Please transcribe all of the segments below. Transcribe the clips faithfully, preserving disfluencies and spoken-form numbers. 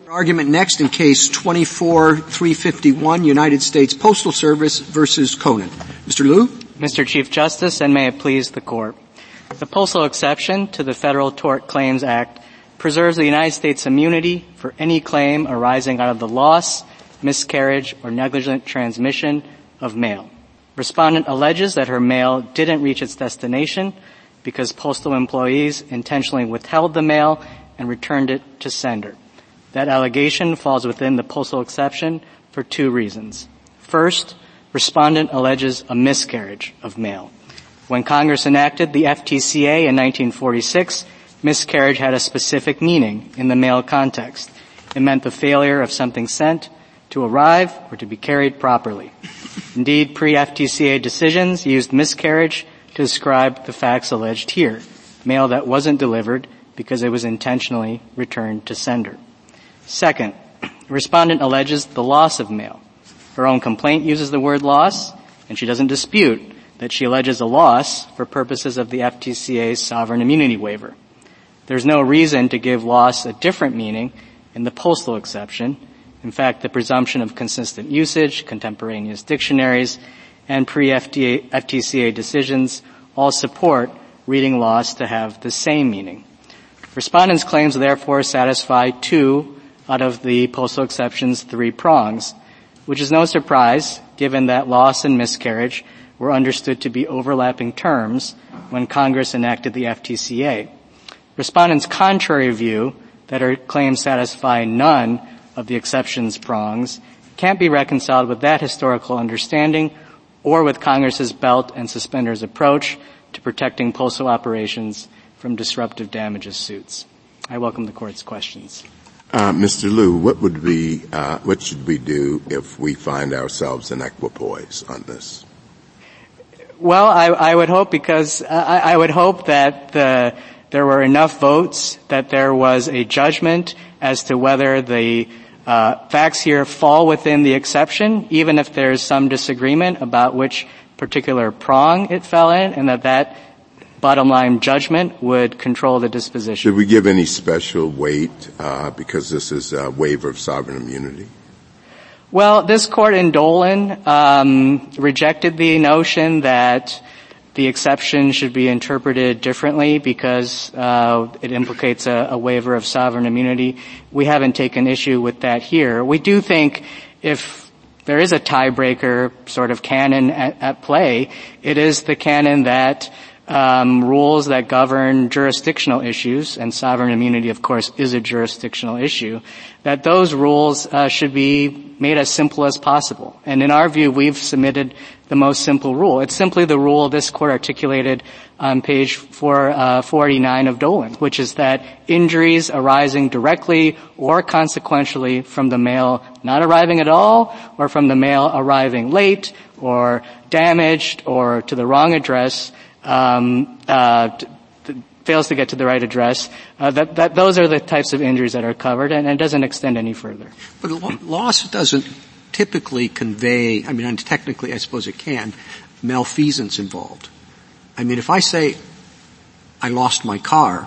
Argument next in case twenty-four three fifty-one, United States Postal Service versus Conan. Mister Liu? Mister Chief Justice, and may it please the Court. The postal exception to the Federal Tort Claims Act preserves the United States immunity for any claim arising out of the loss, miscarriage, or negligent transmission of mail. Respondent alleges that her mail didn't reach its destination because postal employees intentionally withheld the mail and returned it to sender. That allegation falls within the postal exception for two reasons. First, respondent alleges a miscarriage of mail. When Congress enacted the F T C A in nineteen forty-six, miscarriage had a specific meaning in the mail context. It meant the failure of something sent to arrive or to be carried properly. Indeed, pre-F T C A decisions used miscarriage to describe the facts alleged here, mail that wasn't delivered because it was intentionally returned to sender. Second, respondent alleges the loss of mail. Her own complaint uses the word loss, and she doesn't dispute that she alleges a loss for purposes of the F T C A's sovereign immunity waiver. There's no reason to give loss a different meaning in the postal exception. In fact, the presumption of consistent usage, contemporaneous dictionaries, and pre-F T C A decisions all support reading loss to have the same meaning. Respondent's claims therefore satisfy two out of the postal exception's three prongs, which is no surprise given that loss and miscarriage were understood to be overlapping terms when Congress enacted the F T C A. Respondent's contrary view that her claims satisfy none of the exception's prongs can't be reconciled with that historical understanding or with Congress's belt and suspenders approach to protecting postal operations from disruptive damages suits. I welcome the Court's questions. Uh, Mister Liu, what would be, uh, what should we do if we find ourselves in equipoise on this? Well, I, I would hope because, uh, I, I would hope that the, there were enough votes that there was a judgment as to whether the, uh, facts here fall within the exception, even if there's some disagreement about which particular prong it fell in, and that that bottom line judgment would control the disposition. Should we give any special weight, uh, because this is a waiver of sovereign immunity? Well, this court in Dolan um, rejected the notion that the exception should be interpreted differently because uh, it implicates a, a waiver of sovereign immunity. We haven't taken issue with that here. We do think if there is a tiebreaker sort of canon at, at play, it is the canon that Um, rules that govern jurisdictional issues, and sovereign immunity, of course, is a jurisdictional issue, that those rules uh, should be made as simple as possible. And in our view, we've submitted the most simple rule. It's simply the rule this Court articulated on page four forty-nine of Dolan, which is that injuries arising directly or consequentially from the mail not arriving at all, or from the mail arriving late, or damaged, or to the wrong address, um, uh, t- t- fails to get to the right address, uh, that, that those are the types of injuries that are covered, and, and it doesn't extend any further. But lo- loss doesn't typically convey, I mean, technically I suppose it can, malfeasance involved. I mean, if I say I lost my car,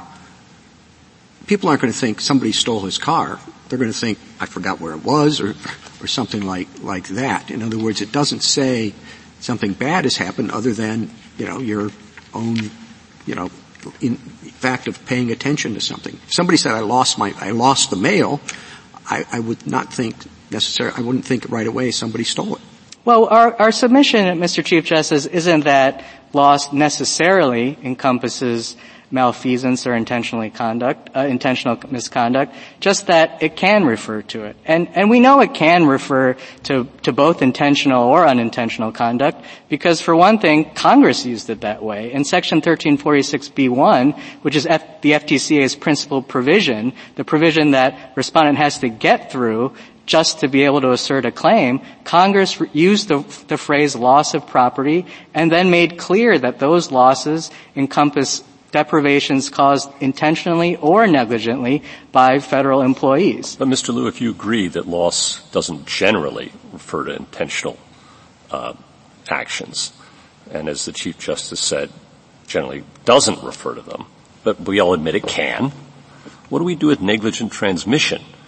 people aren't going to think somebody stole his car. They're going to think I forgot where it was, or, or something like, like that. In other words, it doesn't say something bad has happened other than, you know, your own, you know, in fact of paying attention to something. If somebody said I lost my, I lost the mail, I, I would not think necessarily, I wouldn't think right away somebody stole it. Well, our, our submission, Mister Chief Justice, isn't that loss necessarily encompasses malfeasance or intentionally conduct, uh, intentional misconduct, just that it can refer to it. And, and we know it can refer to, to both intentional or unintentional conduct because, for one thing, Congress used it that way. In Section thirteen forty-six B one, which is F, the F T C A's principal provision, the provision that respondent has to get through just to be able to assert a claim, Congress used the, the phrase loss of property and then made clear that those losses encompass deprivations caused intentionally or negligently by federal employees. But, Mister Liu, if you agree that loss doesn't generally refer to intentional uh, actions, and as the Chief Justice said, generally doesn't refer to them, but we all admit it can, what do we do with negligent transmission?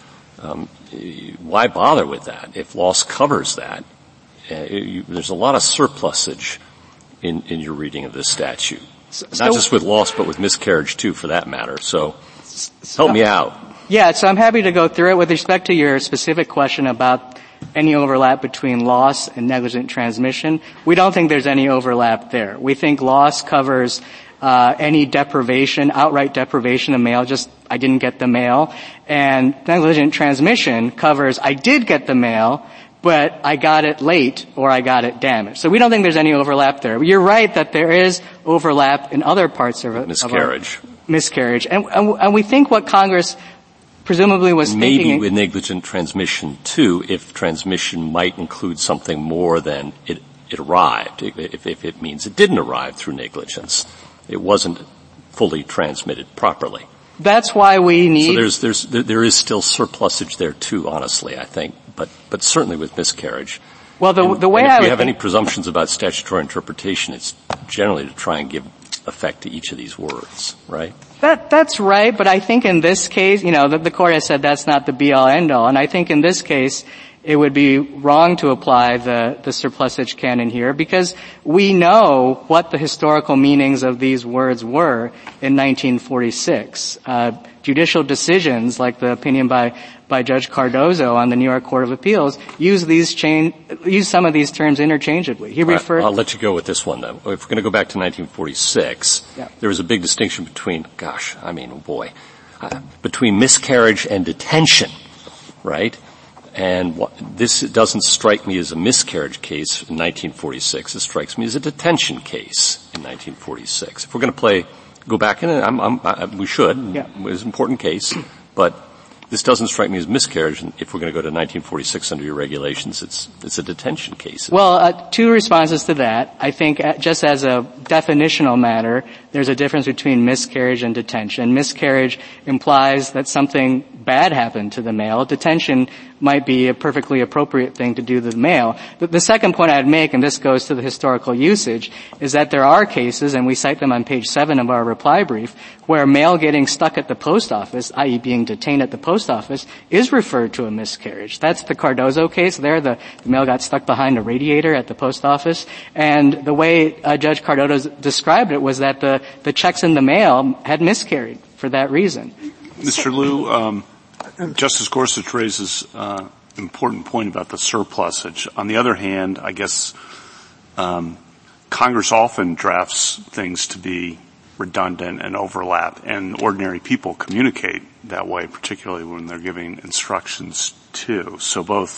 Um, why bother with that if loss covers that? Uh, you, there's a lot of surplusage in, in your reading of this statute. So, Not just with loss, but with miscarriage too, for that matter. So, help me out. Yeah, so I'm happy to go through it. With respect to your specific question about any overlap between loss and negligent transmission, we don't think there's any overlap there. We think loss covers uh any deprivation, outright deprivation of mail, just I didn't get the mail. And negligent transmission covers I did get the mail, but I got it late or I got it damaged. So we don't think there's any overlap there. You're right that there is overlap in other parts of it. Miscarriage. Of our miscarriage. And, and, and we think what Congress presumably was Maybe thinking. Maybe with negligent transmission too, if transmission might include something more than it, it arrived, if, if it means it didn't arrive through negligence. It wasn't fully transmitted properly. That's why we need. So there's, there's, there, there is still surplusage there too, honestly, I think, but, but certainly with miscarriage. Well, the, and, the way and if I we would have think, any presumptions about statutory interpretation, it's generally to try and give effect to each of these words, right? That, that's right, but I think in this case, you know, the, the court has said that's not the be-all, end-all, and I think in this case, it would be wrong to apply the, the surplusage canon here because we know what the historical meanings of these words were in nineteen forty-six. Uh, judicial decisions, like the opinion by, by Judge Cardozo on the New York Court of Appeals, use these chain, use some of these terms interchangeably. He referred. I'll let you go with this one, though. If we're going to go back to nineteen forty-six, yeah. There was a big distinction between, gosh, I mean, oh boy, uh, between miscarriage and detention, right? And what, this doesn't strike me as a miscarriage case in nineteen forty-six. It strikes me as a detention case in nineteen forty-six. If we're going to play, go back in, I'm, I'm, I, we should. Yeah. It's an important case, but this doesn't strike me as miscarriage. And if we're going to go to nineteen forty-six under your regulations, it's it's a detention case. Well, uh, two responses to that. I think uh, just as a definitional matter, there's a difference between miscarriage and detention. Miscarriage implies that something bad happened to the male. Detention might be a perfectly appropriate thing to do to the male. The, the second point I'd make, and this goes to the historical usage, is that there are cases, and we cite them on page seven of our reply brief, where mail getting stuck at the post office, that is being detained at the post office, is referred to a miscarriage. That's the Cardozo case. There, the, the mail got stuck behind a radiator at the post office, and the way uh, Judge Cardozo described it was that the, the checks in the mail had miscarried for that reason. Mister Liu, um, Justice Gorsuch raises uh, an important point about the surplusage. On the other hand, I guess um, Congress often drafts things to be redundant and overlap, and ordinary people communicate that way, particularly when they're giving instructions too. So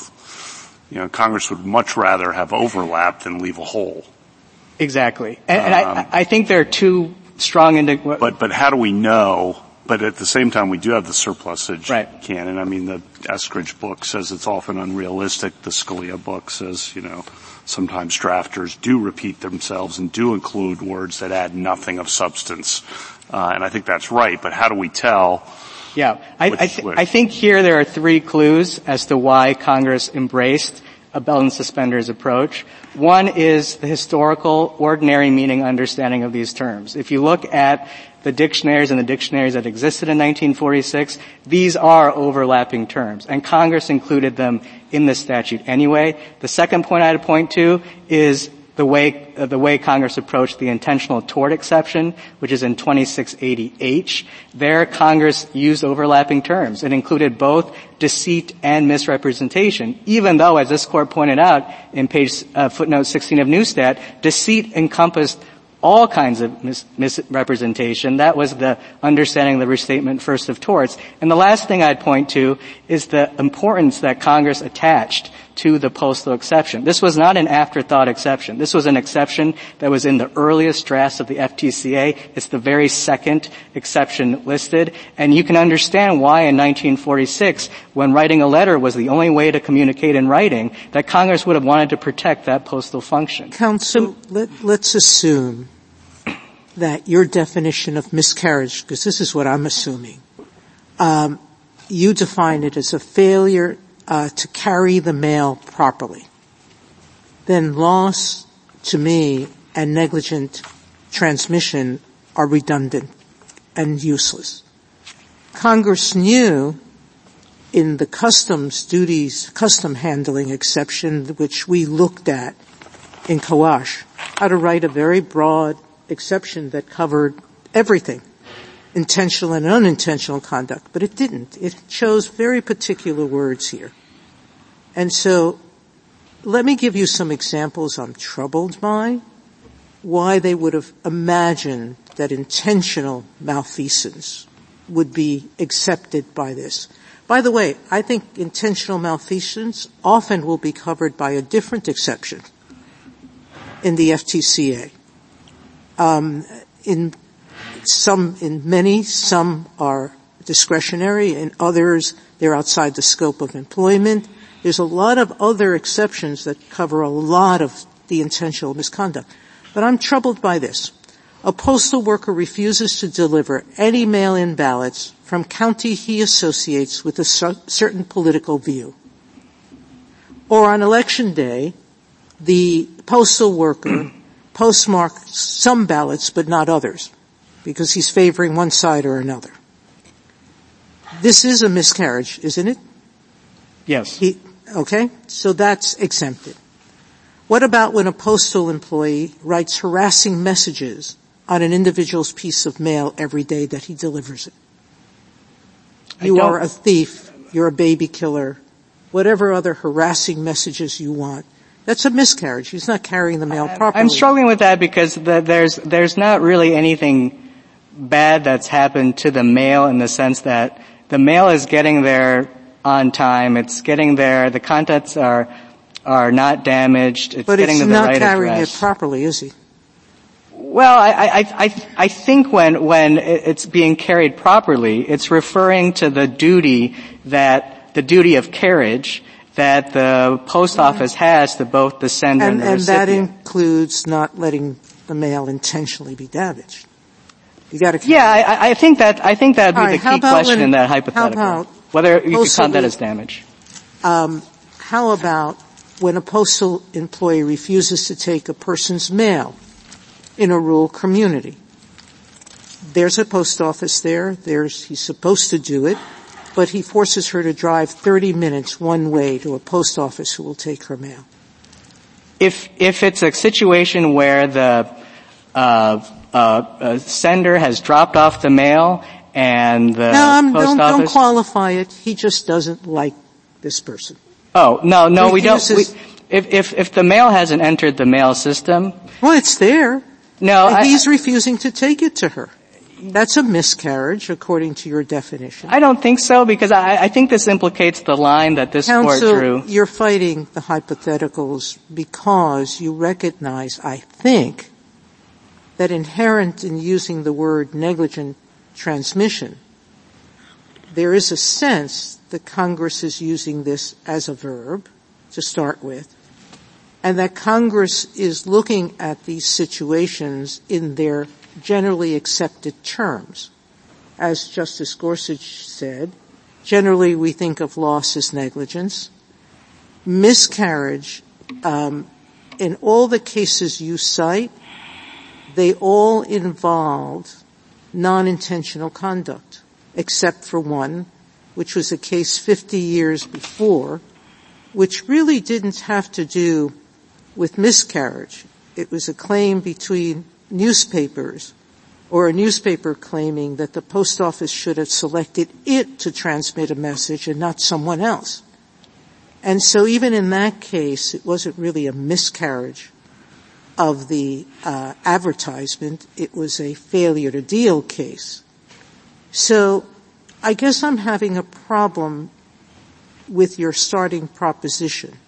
both, you know, Congress would much rather have overlap than leave a hole. Exactly. And, and um, I, I think there are two strong indi- But, but how do we know? But at the same time, we do have the surplusage right. canon. I mean, the Eskridge book says it's often unrealistic. The Scalia book says, you know, sometimes drafters do repeat themselves and do include words that add nothing of substance. Uh, and I think that's right. But how do we tell? Yeah. I, which, I, th- which? I think here there are three clues as to why Congress embraced a belt and suspenders approach. One is the historical, ordinary meaning understanding of these terms. If you look at the dictionaries and the dictionaries that existed in nineteen forty-six, these are overlapping terms, and Congress included them in the statute anyway. The second point I'd point to is the way uh, the way Congress approached the intentional tort exception, which is in twenty-six eighty H. There, Congress used overlapping terms. It included both deceit and misrepresentation, even though, as this Court pointed out in page uh, footnote sixteen of Newstat, deceit encompassed all kinds of mis- misrepresentation. That was the understanding of the restatement first of torts. And the last thing I'd point to is the importance that Congress attached to the postal exception. This was not an afterthought exception. This was an exception that was in the earliest drafts of the F T C A. It's the very second exception listed. And you can understand why in nineteen forty-six, when writing a letter was the only way to communicate in writing, that Congress would have wanted to protect that postal function. Counsel, let, let's assume that your definition of miscarriage, because this is what I'm assuming, um, you define it as a failure uh, to carry the mail properly. Then loss, to me, and negligent transmission are redundant and useless. Congress knew in the customs duties, custom handling exception, which we looked at in Kawash, how to write a very broad exception that covered everything, intentional and unintentional conduct, but it didn't. It chose very particular words here. And so let me give you some examples I'm troubled by, why they would have imagined that intentional malfeasance would be accepted by this. By the way, I think intentional malfeasance often will be covered by a different exception in the F T C A. Um, in some, in many, some are discretionary, in others they're outside the scope of employment. There's a lot of other exceptions that cover a lot of the intentional misconduct. But I'm troubled by this. A postal worker refuses to deliver any mail-in ballots from county he associates with a certain political view. Or on election day, the postal worker postmarks some ballots but not others because he's favoring one side or another. This is a miscarriage, isn't it? Yes. He, okay, so that's exempted. What about when a postal employee writes harassing messages on an individual's piece of mail every day that he delivers it? You are a thief, you're a baby killer, whatever other harassing messages you want. That's a miscarriage. He's not carrying the mail properly. I'm struggling with that because the, there's there's not really anything bad that's happened to the mail in the sense that the mail is getting there on time. It's getting there. The contents are are not damaged. It's but getting it's to the not right carrying address. it properly, is he? Well, I, I, I, I think when, when it's being carried properly, it's referring to the duty that, the duty of carriage that the post office has to both the sender and, and the and recipient. And that includes not letting the mail intentionally be damaged. You gotta Yeah, I, I think that, I think that would be right, the key question when, in that hypothetical. How about whether you could count that we, as damage. Um, how about when a postal employee refuses to take a person's mail in a rural community? There's a post office there. There's, he's supposed to do it, but he forces her to drive thirty minutes one way to a post office who will take her mail. If, if it's a situation where the, uh, uh, uh, sender has dropped off the mail and the no, I'm, post don't, office. don't qualify it. He just doesn't like this person. Oh, no, no, Refuses. we don't. We, if, if, if the mail hasn't entered the mail system. Well, it's there. No, I, he's refusing to take it to her. That's a miscarriage, according to your definition. I don't think so, because I, I think this implicates the line that this Counsel, court drew. You're fighting the hypotheticals because you recognize, I think, that inherent in using the word negligent transmission, there is a sense that Congress is using this as a verb to start with, and that Congress is looking at these situations in their generally accepted terms. As Justice Gorsuch said, generally we think of loss as negligence. Miscarriage, um, in all the cases you cite, they all involved non-intentional conduct, except for one, which was a case fifty years before, which really didn't have to do with miscarriage. It was a claim between newspapers, or a newspaper claiming that the post office should have selected it to transmit a message and not someone else. And so even in that case, it wasn't really a miscarriage of the uh, advertisement. It was a failure to deal case. So I guess I'm having a problem with your starting proposition,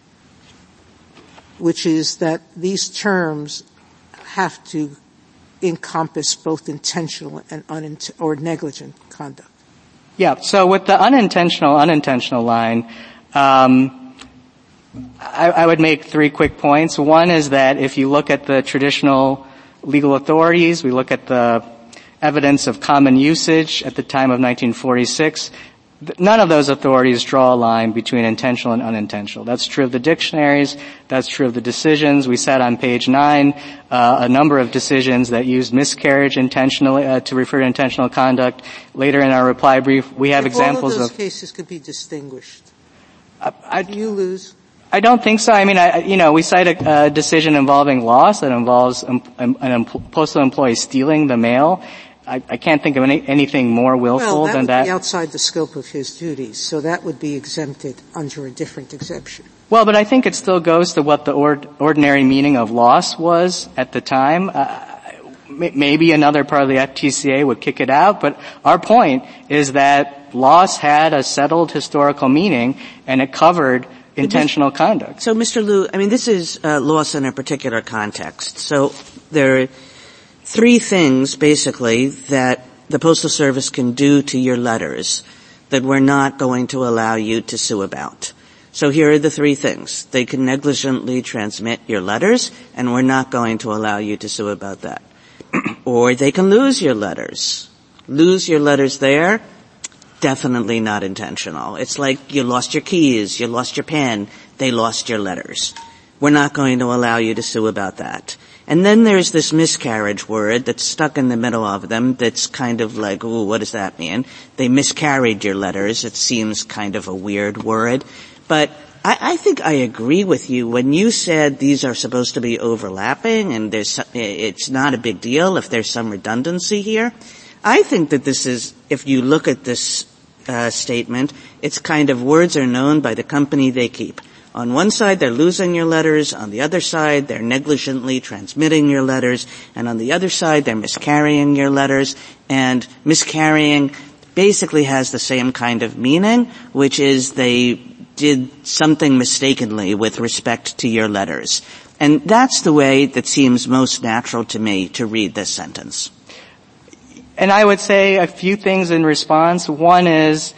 which is that these terms have to encompass both intentional and unint- or negligent conduct. Yeah. So with the unintentional, unintentional line, um, I, I would make three quick points. One is that if you look at the traditional legal authorities, we look at the evidence of common usage at the time of nineteen forty-six, None of those authorities draw a line between intentional and unintentional. That's true of the dictionaries. That's true of the decisions. We said on page nine uh, a number of decisions that use miscarriage intentionally uh, to refer to intentional conduct. Later in our reply brief, we have if examples all of those of cases could be distinguished. I, I, Do you lose? I don't think so. I mean, I, you know, we cite a, a decision involving loss that involves um, an, an empl- postal employee stealing the mail. I, I can't think of any, anything more willful well, that than would that. Be outside the scope of his duties, so that would be exempted under a different exemption. Well, but I think it still goes to what the ord- ordinary meaning of loss was at the time. Uh, maybe another part of the F T C A would kick it out, but our point is that loss had a settled historical meaning, and it covered intentional conduct. So, Mister Liu, I mean, this is uh, loss in a particular context. So there are three things, basically, that the Postal Service can do to your letters that we're not going to allow you to sue about. So here are the three things. They can negligently transmit your letters, and we're not going to allow you to sue about that. Or they can lose your letters. Lose your letters there, definitely not intentional. It's like you lost your keys, you lost your pen, they lost your letters. We're not going to allow you to sue about that. And then there's this miscarriage word that's stuck in the middle of them that's kind of like, ooh, what does that mean? They miscarried your letters. It seems kind of a weird word. But I, I think I agree with you when you said these are supposed to be overlapping and there's, it's not a big deal if there's some redundancy here. I think that this is, if you look at this uh, statement, it's kind of words are known by the company they keep. On one side, they're losing your letters. On the other side, they're negligently transmitting your letters. And on the other side, they're miscarrying your letters. And miscarrying basically has the same kind of meaning, which is they did something mistakenly with respect to your letters. And that's the way that seems most natural to me to read this sentence. And I would say a few things in response. One is,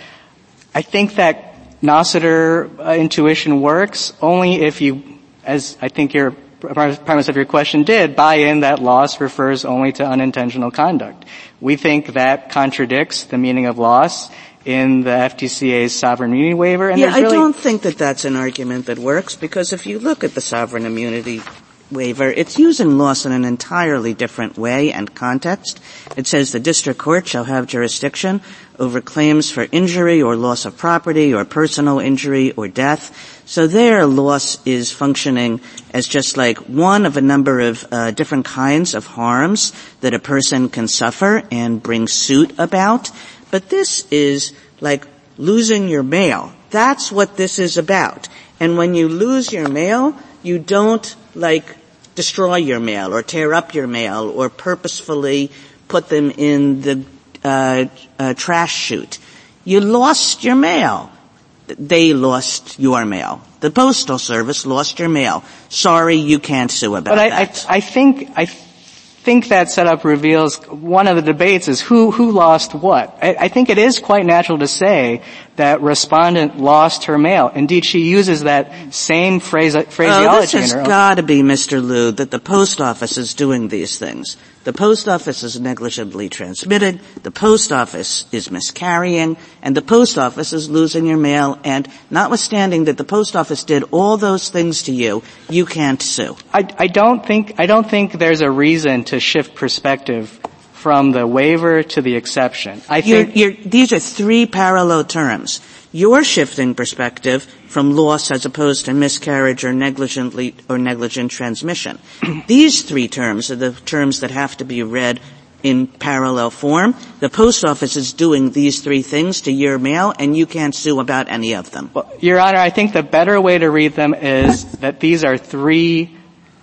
I think that Nossiter uh, intuition works only if you, as I think your premise of your question did, buy in that loss refers only to unintentional conduct. We think that contradicts the meaning of loss in the F T C A's sovereign immunity waiver. And yeah, really I don't think that that's an argument that works, because if you look at the sovereign immunity waiver, it's using loss in an entirely different way and context. It says the district court shall have jurisdiction over claims for injury or loss of property or personal injury or death. So there, loss is functioning as just like one of a number of uh, different kinds of harms that a person can suffer and bring suit about. But this is like losing your mail. That's what this is about. And when you lose your mail, you don't like destroy your mail or tear up your mail or purposefully put them in the uh, uh trash chute. You lost your mail. They lost your mail. The Postal Service lost your mail. Sorry, you can't sue about but I, that. I, I think I think that setup reveals one of the debates is who who lost what. I, I think it is quite natural to say that respondent lost her mail. Indeed, she uses that same phrase, phraseology. Oh, this has in her got to be, Mister Liu, that the post office is doing these things. The post office is negligently transmitted, the post office is miscarrying, and the post office is losing your mail, and notwithstanding that the post office did all those things to you, you can't sue. I, I don't think, I don't think there's a reason to shift perspective from the waiver to the exception. I think you're, you're, these are three parallel terms. You're shifting perspective from loss as opposed to miscarriage or negligently or negligent transmission. These three terms are the terms that have to be read in parallel form. The post office is doing these three things to your mail, and you can't sue about any of them. Well, Your Honor, I think the better way to read them is that these are three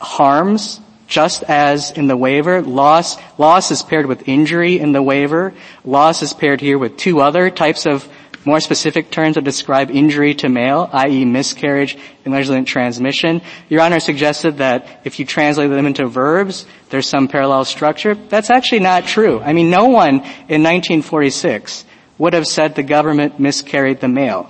harms. Just as in the waiver, loss, loss is paired with injury in the waiver. Loss is paired here with two other types of more specific terms that describe injury to mail, that is miscarriage and negligent transmission. Your Honor suggested that if you translate them into verbs, there's some parallel structure. That's actually not true. I mean, no one in nineteen forty-six would have said the government miscarried the mail.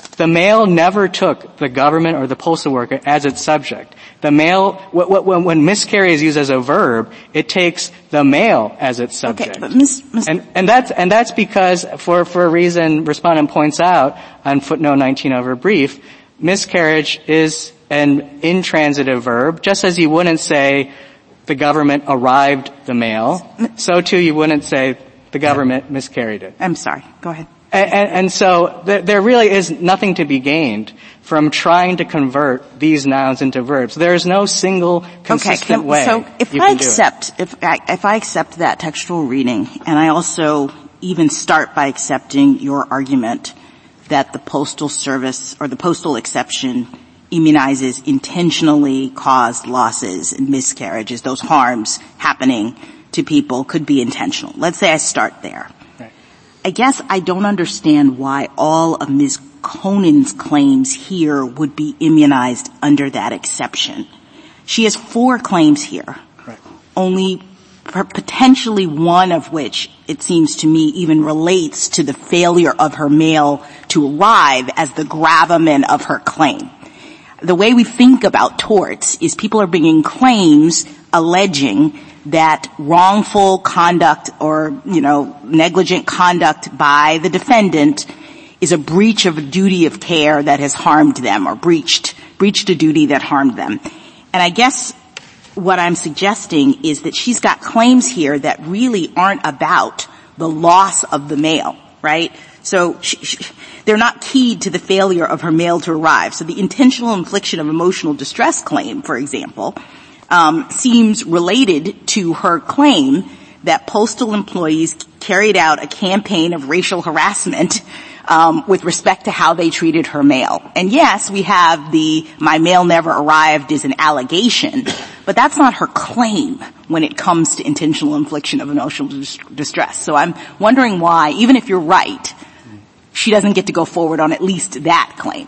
The mail never took the government or the postal worker as its subject. The mail, when, when miscarry is used as a verb, it takes the mail as its subject. Okay, but Miz Miz And, and that's, and that's because, for, for a reason respondent points out on footnote nineteen of her brief, miscarriage is an intransitive verb, just as you wouldn't say the government arrived the mail, so too you wouldn't say the government miscarried it. I'm sorry. Go ahead. And, and, and so th- there really is nothing to be gained from trying to convert these nouns into verbs. There is no single consistent okay, can, way. So if you I can accept, if I, if I accept that textual reading, and I also even start by accepting your argument that the Postal Service or the postal exception immunizes intentionally caused losses and miscarriages, those harms happening to people could be intentional. Let's say I start there. Right. I guess I don't understand why all of Miz Conan's claims here would be immunized under that exception. She has four claims here. Right. Only potentially one of which, it seems to me, even relates to the failure of her mail to arrive as the gravamen of her claim. The way we think about torts is people are bringing claims alleging that wrongful conduct or, you know, negligent conduct by the defendant is a breach of a duty of care that has harmed them or breached, breached a duty that harmed them. And I guess what I'm suggesting is that she's got claims here that really aren't about the loss of the mail, right? So she, she, they're not keyed to the failure of her mail to arrive. So the intentional infliction of emotional distress claim, for example, um, seems related to her claim that postal employees carried out a campaign of racial harassment um, with respect to how they treated her mail. And yes, we have the "my mail never arrived" is an allegation, but that's not her claim when it comes to intentional infliction of emotional dis- distress. So I'm wondering why, even if you're right, she doesn't get to go forward on at least that claim.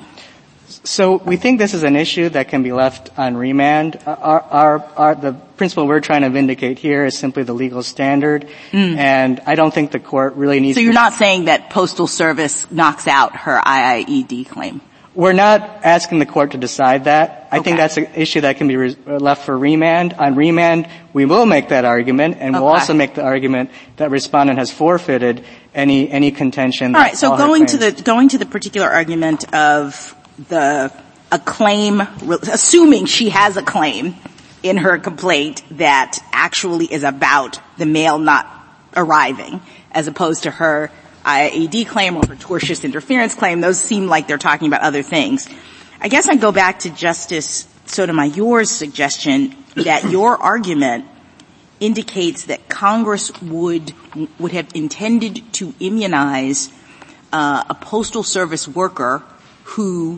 So we think this is an issue that can be left on remand. Our, our, our, the principle we're trying to vindicate here is simply the legal standard, mm. and I don't think the court really needs to... So you're not saying that Postal Service knocks out her I I E D claim? We're not asking the court to decide that. I okay. think that's an issue that can be re- left for remand. On remand, we will make that argument, and okay. we'll also make the argument that respondent has forfeited any any contention. All right. So all going to the going to the particular argument of the a claim, assuming she has a claim in her complaint that actually is about the mail not arriving, as opposed to her I I E D claim or her tortious interference claim, those seem like they're talking about other things. I guess I go back to Justice Sotomayor's suggestion that your argument indicates that Congress would would have intended to immunize uh, a Postal Service worker who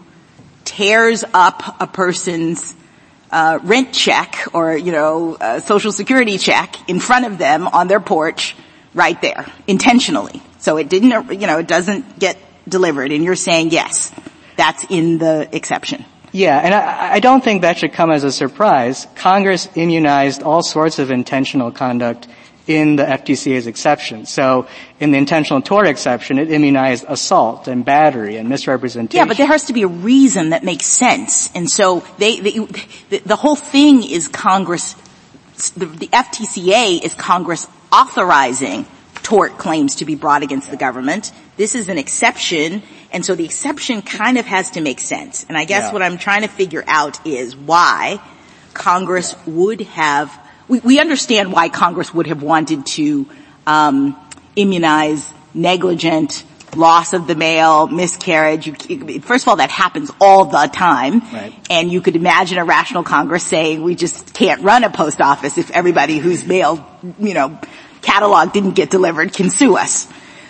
tears up a person's uh, rent check or, you know, uh, Social Security check in front of them on their porch right there, intentionally. So it didn't, you know, it doesn't get delivered. And you're saying, yes, that's in the exception. Yeah, and I, I don't think that should come as a surprise. Congress immunized all sorts of intentional conduct in the F T C A's exception. So in the intentional tort exception, it immunized assault and battery and misrepresentation. Yeah, but there has to be a reason that makes sense. And so they, they the, the whole thing is Congress, the, the F T C A is Congress authorizing tort claims to be brought against the government. This is an exception, and so the exception kind of has to make sense. And I guess yeah. what I'm trying to figure out is why Congress would have We, we understand why Congress would have wanted to um, immunize negligent loss of the mail, miscarriage. You, first of all, that happens all the time. Right. And you could imagine a rational Congress saying we just can't run a post office if everybody whose mail, you know, catalog didn't get delivered can sue us.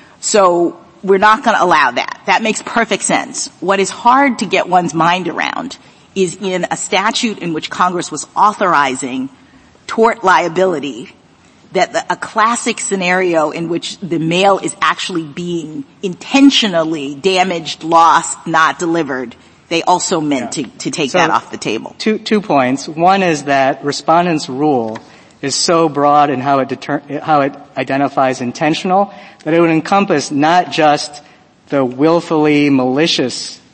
So we're not going to allow that. That makes perfect sense. What is hard to get one's mind around is in a statute in which Congress was authorizing tort liability, that the, a classic scenario in which the mail is actually being intentionally damaged, lost, not delivered, they also meant yeah. to, to take so that off the table. Two, two points. One is that respondent's rule is so broad in how it deter- how it identifies intentional that it would encompass not just the willfully malicious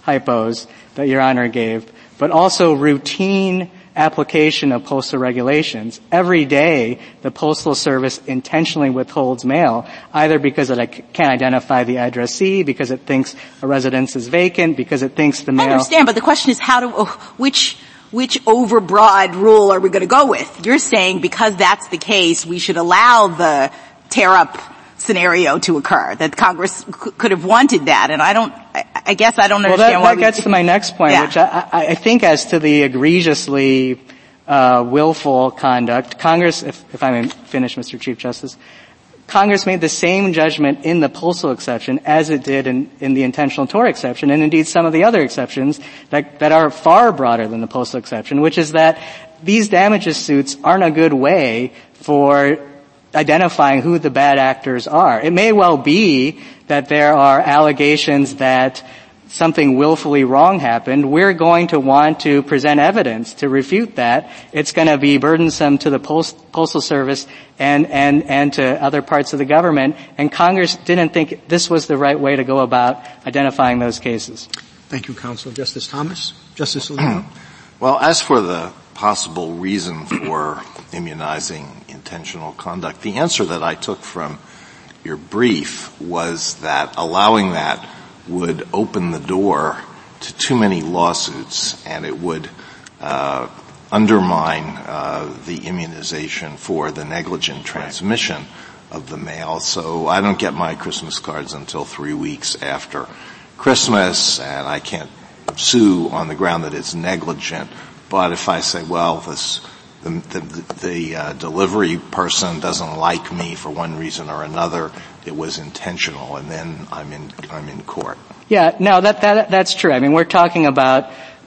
hypos that Your Honor gave, but also routine application of postal regulations. Every day, the Postal Service intentionally withholds mail, either because it can't identify the addressee, because it thinks a residence is vacant, because it thinks the mail... I understand, but the question is how to, which, which overbroad rule are we going to go with? You're saying because that's the case, we should allow the tear-up scenario to occur, that Congress c- could have wanted that, and I don't, I, I guess I don't well, understand that, why that we... gets to my next point, yeah. which I, I, I think as to the egregiously uh, willful conduct, Congress, if, if I may finish, Mister Chief Justice, Congress made the same judgment in the postal exception as it did in, in the intentional tort exception, and indeed some of the other exceptions that, that are far broader than the postal exception, which is that these damages suits aren't a good way for identifying who the bad actors are. It may well be that there are allegations that something willfully wrong happened. We're going to want to present evidence to refute that. It's going to be burdensome to the post, Postal Service and, and, and to other parts of the government, and Congress didn't think this was the right way to go about identifying those cases. Thank you, Counsel. Justice Thomas? Justice Alito? Well, as for the possible reason for immunizing intentional conduct, the answer that I took from your brief was that allowing that would open the door to too many lawsuits, and it would uh, undermine uh, the immunization for the negligent transmission of the mail. So I don't get my Christmas cards until three weeks after Christmas, and I can't sue on the ground that it's negligent. But if I say, well, this the the, the uh, delivery person doesn't like me for one reason or another, it was intentional, and then I'm in I'm in court. Yeah, no, that that that's true. I mean, we're talking about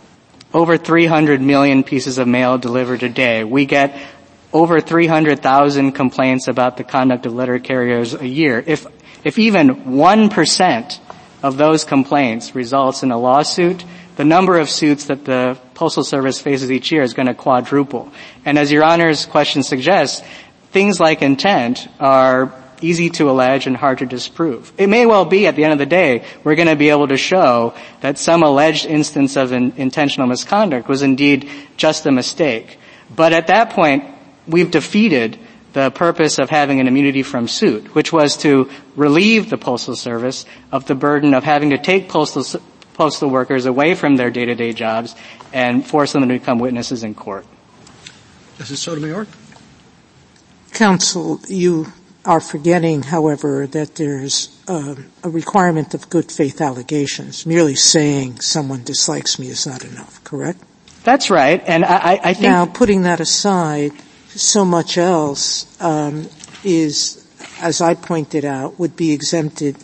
over three hundred million pieces of mail delivered a day. We get over three hundred thousand complaints about the conduct of letter carriers a year. If if even one percent of those complaints results in a lawsuit, the number of suits that the Postal Service faces each year is going to quadruple. And as Your Honor's question suggests, things like intent are easy to allege and hard to disprove. It may well be at the end of the day we're going to be able to show that some alleged instance of an intentional misconduct was indeed just a mistake. But at that point, we've defeated the purpose of having an immunity from suit, which was to relieve the Postal Service of the burden of having to take postal postal workers away from their day-to-day jobs and force them to become witnesses in court. Justice Sotomayor? Counsel, you are forgetting, however, that there's uh, a requirement of good faith allegations. Merely saying someone dislikes me is not enough, correct? That's right. And I, I think... Now, putting that aside, so much else um, is, as I pointed out, would be exempted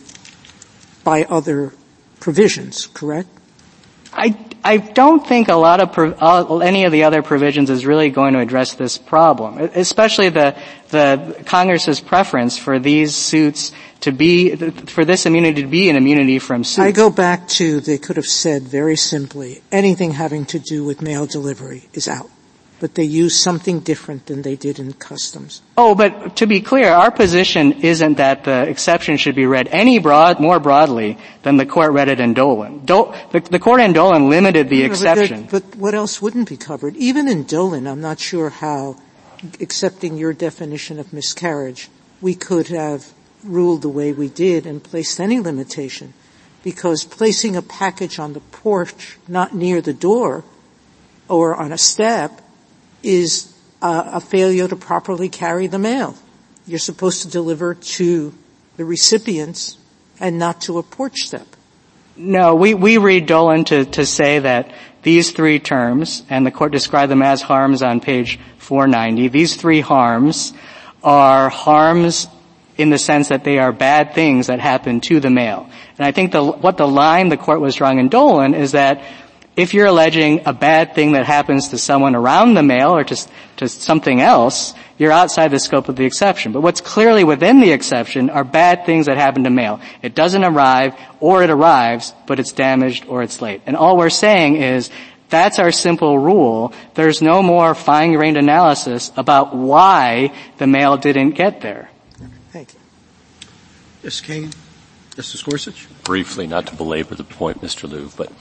by other provisions, correct? I, I don't think a lot of pro, uh, any of the other provisions is really going to address this problem, especially the the Congress's preference for these suits to be for this immunity to be an immunity from suit. I go back to they could have said very simply anything having to do with mail delivery is out. But they use something different than they did in customs. Oh, but to be clear, our position isn't that the exception should be read any broad, more broadly than the court read it in Dolan. Do, the, the court in Dolan limited the no, exception. But, but what else wouldn't be covered? Even in Dolan, I'm not sure how, accepting your definition of miscarriage, we could have ruled the way we did and placed any limitation. Because placing a package on the porch, not near the door, or on a step, is uh, a failure to properly carry the mail. You're supposed to deliver to the recipients and not to a porch step. No, we, we read Dolan to, to say that these three terms, and the court described them as harms on page four ninety, these three harms are harms in the sense that they are bad things that happen to the mail. And I think the, what the line the court was drawing in Dolan is that if you're alleging a bad thing that happens to someone around the mail or to, to something else, you're outside the scope of the exception. But what's clearly within the exception are bad things that happen to mail. It doesn't arrive, or it arrives, but it's damaged or it's late. And all we're saying is that's our simple rule. There's no more fine-grained analysis about why the mail didn't get there. Thank you. Justice Kagan? Justice Gorsuch? Briefly, not to belabor the point, Mister Liu, but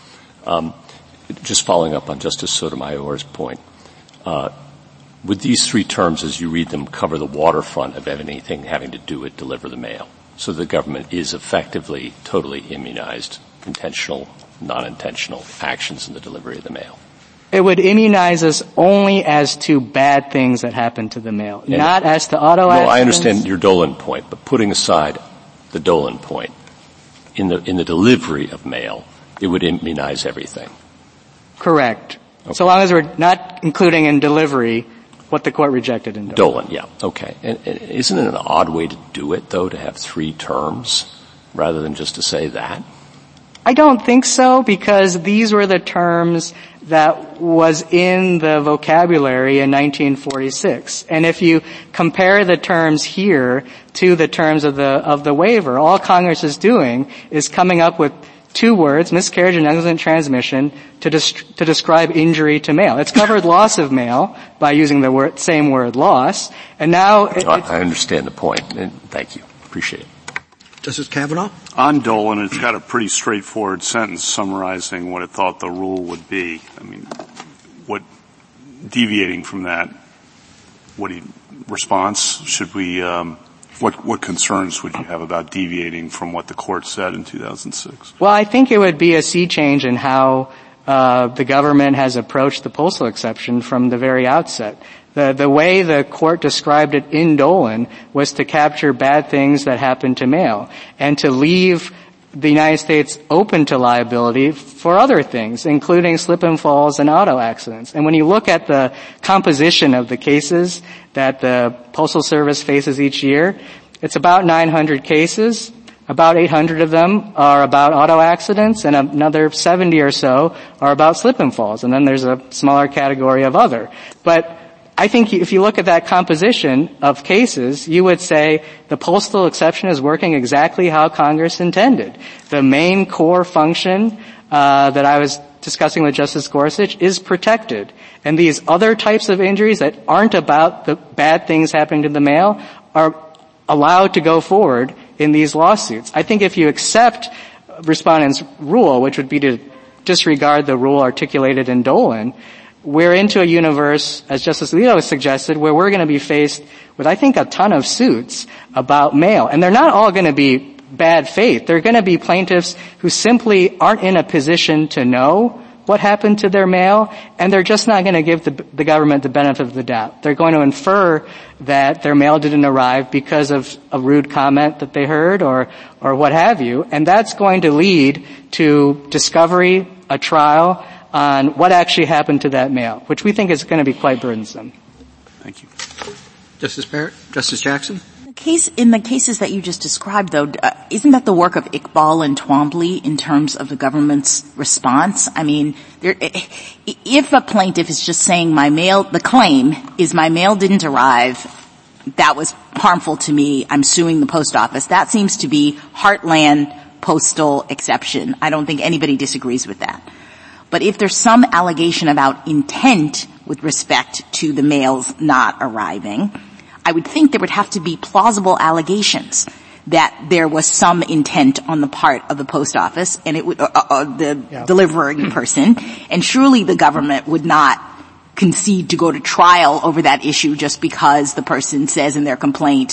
Um, just following up on Justice Sotomayor's point, uh, would these three terms, as you read them, cover the waterfront of anything having to do with deliver the mail? So the government is effectively totally immunized, intentional, non-intentional actions in the delivery of the mail. It would immunize us only as to bad things that happen to the mail, and not as to auto accidents. No, I understand your Dolan point, but putting aside the Dolan point, in the in the delivery of mail, it would immunize everything. Correct. Okay. So long as we're not including in delivery what the court rejected in Dolan. Dolan, yeah, okay. And, and isn't it an odd way to do it, though, to have three terms rather than just to say that? I don't think so, because these were the terms that was in the vocabulary in nineteen forty-six. And if you compare the terms here to the terms of the of the waiver, all Congress is doing is coming up with two words, miscarriage and negligent transmission, to, dis- to describe injury to mail. It's covered loss of mail by using the word, same word, loss, and now it, I understand the point, and thank you. Appreciate it. Justice Kavanaugh? On Dolan, it's got a pretty straightforward sentence summarizing what it thought the rule would be. I mean, what, deviating from that, what do you, response, should we, um, what, what concerns would you have about deviating from what the court said in two thousand six? Well, I think it would be a sea change in how, uh, the government has approached the postal exception from the very outset. The, the way the court described it in Dolan was to capture bad things that happen to mail and to leave the United States open to liability for other things, including slip and falls and auto accidents. And when you look at the composition of the cases that the Postal Service faces each year, it's about nine hundred cases. About eight hundred of them are about auto accidents, and another seventy or so are about slip and falls. And then there's a smaller category of other. But I think if you look at that composition of cases, you would say the postal exception is working exactly how Congress intended. The main core function uh that I was discussing with Justice Gorsuch is protected. And these other types of injuries that aren't about the bad things happening to the mail are allowed to go forward in these lawsuits. I think if you accept respondents' rule, which would be to disregard the rule articulated in Dolan, we're into a universe, as Justice Alito suggested, where we're going to be faced with, I think, a ton of suits about mail. And they're not all going to be bad faith. They're going to be plaintiffs who simply aren't in a position to know what happened to their mail, and they're just not going to give the, the government the benefit of the doubt. They're going to infer that their mail didn't arrive because of a rude comment that they heard or, or what have you, and that's going to lead to discovery, a trial, on what actually happened to that mail, which we think is going to be quite burdensome. Thank you. Justice Barrett? Justice Jackson? The case, in the cases that you just described, though, uh, isn't that the work of Iqbal and Twombly in terms of the government's response? I mean, there, if a plaintiff is just saying my mail, the claim is my mail didn't arrive, that was harmful to me, I'm suing the post office, that seems to be heartland postal exception. I don't think anybody disagrees with that. But if there's some allegation about intent with respect to the mails not arriving, I would think there would have to be plausible allegations that there was some intent on the part of the post office and it would, uh, uh, the yeah. delivering person, and surely the government would not concede to go to trial over that issue just because the person says in their complaint,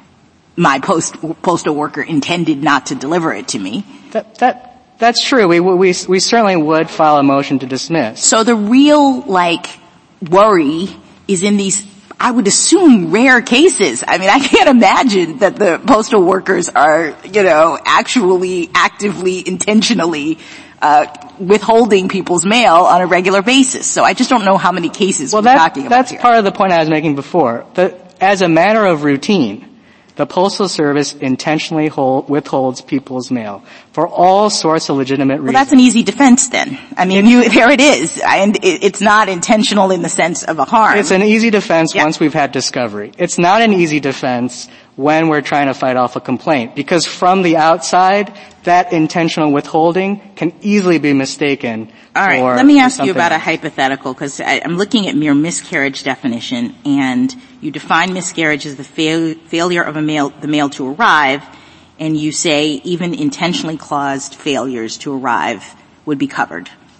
my post, postal worker intended not to deliver it to me. That, that, That's true. We, we, we certainly would file a motion to dismiss. So the real, like, worry is in these, I would assume, rare cases. I mean, I can't imagine that the postal workers are, you know, actually, actively, intentionally, uh, withholding people's mail on a regular basis. So I just don't know how many cases well, we're that, talking about that's here. part of the point I was making before. The, as a matter of routine, the Postal Service intentionally hold, withholds people's mail for all sorts of legitimate reasons. Well, that's an easy defense then. I mean, you, there it is. And it, it's not intentional in the sense of a harm. It's an easy defense yeah. once we've had discovery. It's not an easy defense when we're trying to fight off a complaint, because from the outside, that intentional withholding can easily be mistaken. All right. For Let me ask you about else. a hypothetical, because I'm looking at mere miscarriage definition, and you define miscarriage as the fail, failure of a mail, the mail to arrive, and you say even intentionally caused failures to arrive would be covered.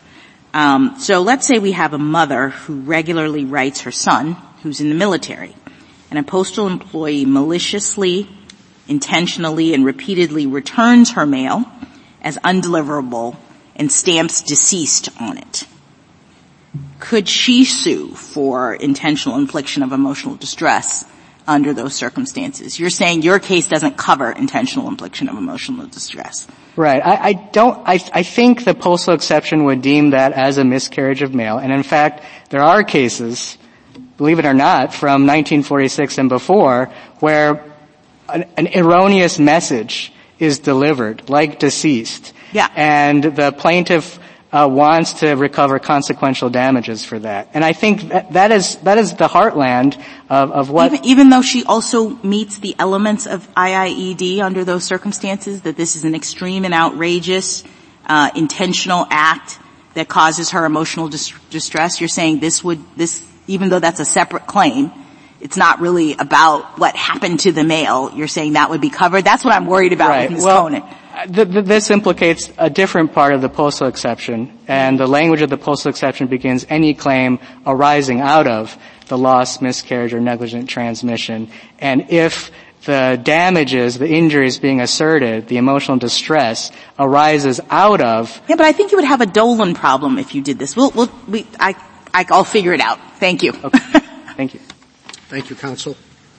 Um, so let's say we have a mother who regularly writes her son, who's in the military, and a postal employee maliciously, intentionally, and repeatedly returns her mail as undeliverable and stamps deceased on it. Could she sue for intentional infliction of emotional distress under those circumstances? You're saying your case doesn't cover intentional infliction of emotional distress. Right. I, I don't, I, I think the postal exception would deem that as a miscarriage of mail. And in fact, there are cases, believe it or not, from nineteen forty-six and before where an, an erroneous message is delivered, like deceased. Yeah. And the plaintiff Uh, wants to recover consequential damages for that. And I think that, that is, that is the heartland of, of what... Even, even though she also meets the elements of I I E D under those circumstances, that this is an extreme and outrageous, uh, intentional act that causes her emotional dis- distress, you're saying this would, this, even though that's a separate claim, it's not really about what happened to the mail, you're saying that would be covered? That's what I'm worried about right. with Miz Well, Conant. The, the, this implicates a different part of the postal exception, and the language of the postal exception begins any claim arising out of the loss, miscarriage, or negligent transmission. And if the damages, the injuries being asserted, the emotional distress arises out of... Yeah, but I think you would have a Dolan problem if you did this. We'll, we'll, we, I, I, I'll figure it out. Thank you. Okay. Thank you. Thank you, counsel.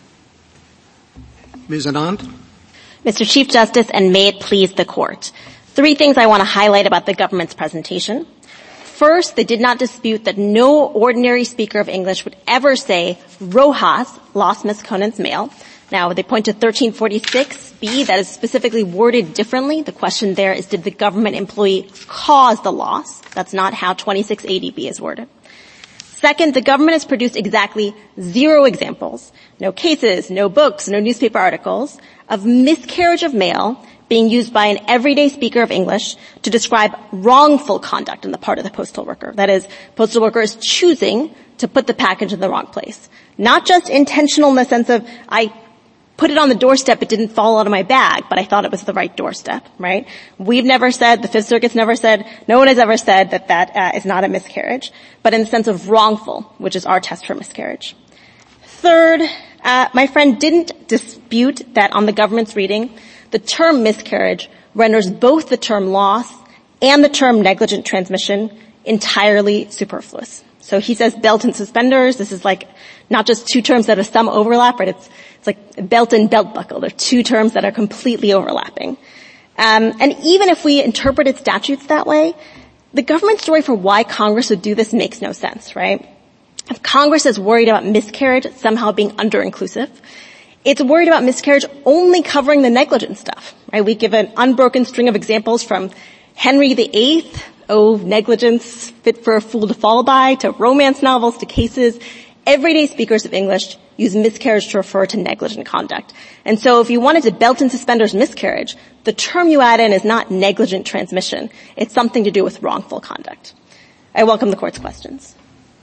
Miz Anand? Mister Chief Justice, and may it please the Court. Three things I want to highlight about the government's presentation. First, they did not dispute that no ordinary speaker of English would ever say, Rojas lost Miz Conant's mail. Now, they point to thirteen forty-six B, that is specifically worded differently. The question there is, did the government employee cause the loss? That's not how twenty-six eighty B is worded. Second, the government has produced exactly zero examples, no cases, no books, no newspaper articles, of miscarriage of mail being used by an everyday speaker of English to describe wrongful conduct on the part of the postal worker. That is, postal worker is choosing to put the package in the wrong place. Not just intentional in the sense of, I put it on the doorstep, it didn't fall out of my bag, but I thought it was the right doorstep, right? We've never said, the Fifth Circuit's never said, no one has ever said that that uh, is not a miscarriage, but in the sense of wrongful, which is our test for miscarriage. Third, uh, my friend didn't dispute that on the government's reading, the term miscarriage renders both the term loss and the term negligent transmission entirely superfluous. So he says belt and suspenders. This is like not just two terms that have some overlap, but it's it's like belt and belt buckle. They're two terms that are completely overlapping. Um, and even if we interpreted statutes that way, the government's story for why Congress would do this makes no sense, right? If Congress is worried about miscarriage somehow being under-inclusive, it's worried about miscarriage only covering the negligent stuff, right? We give an unbroken string of examples from Henry the Eighth, oh, negligence fit for a fool to fall by, to romance novels, to cases. Everyday speakers of English use miscarriage to refer to negligent conduct. And so if you wanted to belt and suspenders miscarriage, the term you add in is not negligent transmission. It's something to do with wrongful conduct. I welcome the Court's questions.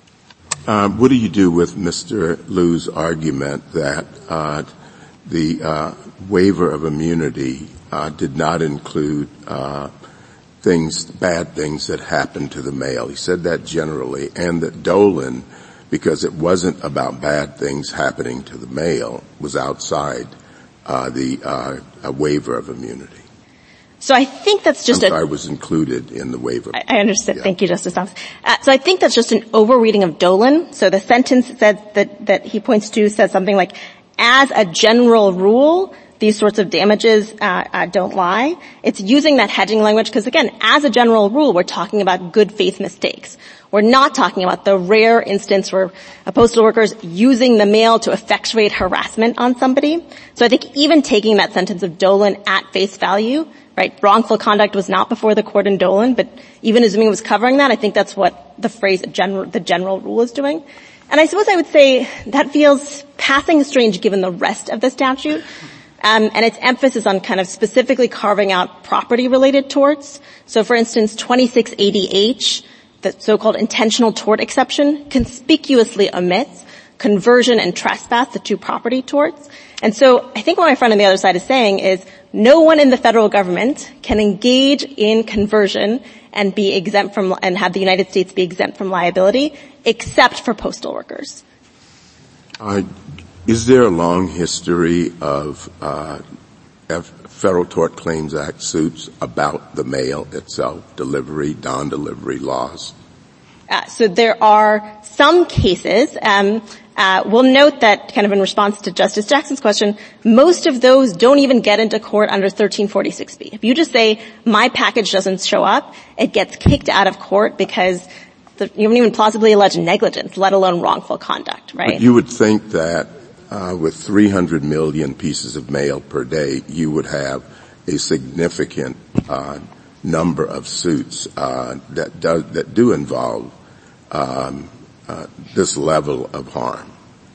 Uh, what do you do with Mister Liu's argument that uh, the uh, waiver of immunity uh, did not include uh, things, bad things that happened to the mail? He said that generally, and that Dolan, because it wasn't about bad things happening to the mail, was outside uh, the uh, a waiver of immunity. So I think that's just I'm a... sorry, was included in the waiver. I, I understand. Yeah. Thank you, Justice Thomas. Uh, so I think that's just an overreading of Dolan. So the sentence says that, that he points to says something like, as a general rule, these sorts of damages uh, uh, don't lie. It's using that hedging language because, again, as a general rule, we're talking about good faith mistakes. We're not talking about the rare instance where a postal worker is using the mail to effectuate harassment on somebody. So I think even taking that sentence of Dolan at face value, right, wrongful conduct was not before the court in Dolan, but even assuming it was covering that, I think that's what the phrase general, the general rule is doing. And I suppose I would say that feels passing strange given the rest of the statute. Um, and its emphasis on kind of specifically carving out property-related torts. So, for instance, twenty-six eighty H, the so-called intentional tort exception, conspicuously omits conversion and trespass, the two property torts. And so I think what my friend on the other side is saying is no one in the federal government can engage in conversion and be exempt from, and have the United States be exempt from liability, except for postal workers. Uh, is there a long history of uh, Federal Tort Claims Act suits about the mail itself, delivery, non-delivery laws? Uh, so there are some cases. Um, uh, we'll note that, kind of in response to Justice Jackson's question, most of those don't even get into court under thirteen forty-six B. If you just say my package doesn't show up, it gets kicked out of court because the, you don't even plausibly allege negligence, let alone wrongful conduct, right? But you would think that uh, with three hundred million pieces of mail per day, you would have a significant uh, number of suits uh, that do, that do involve um, uh, this level of harm.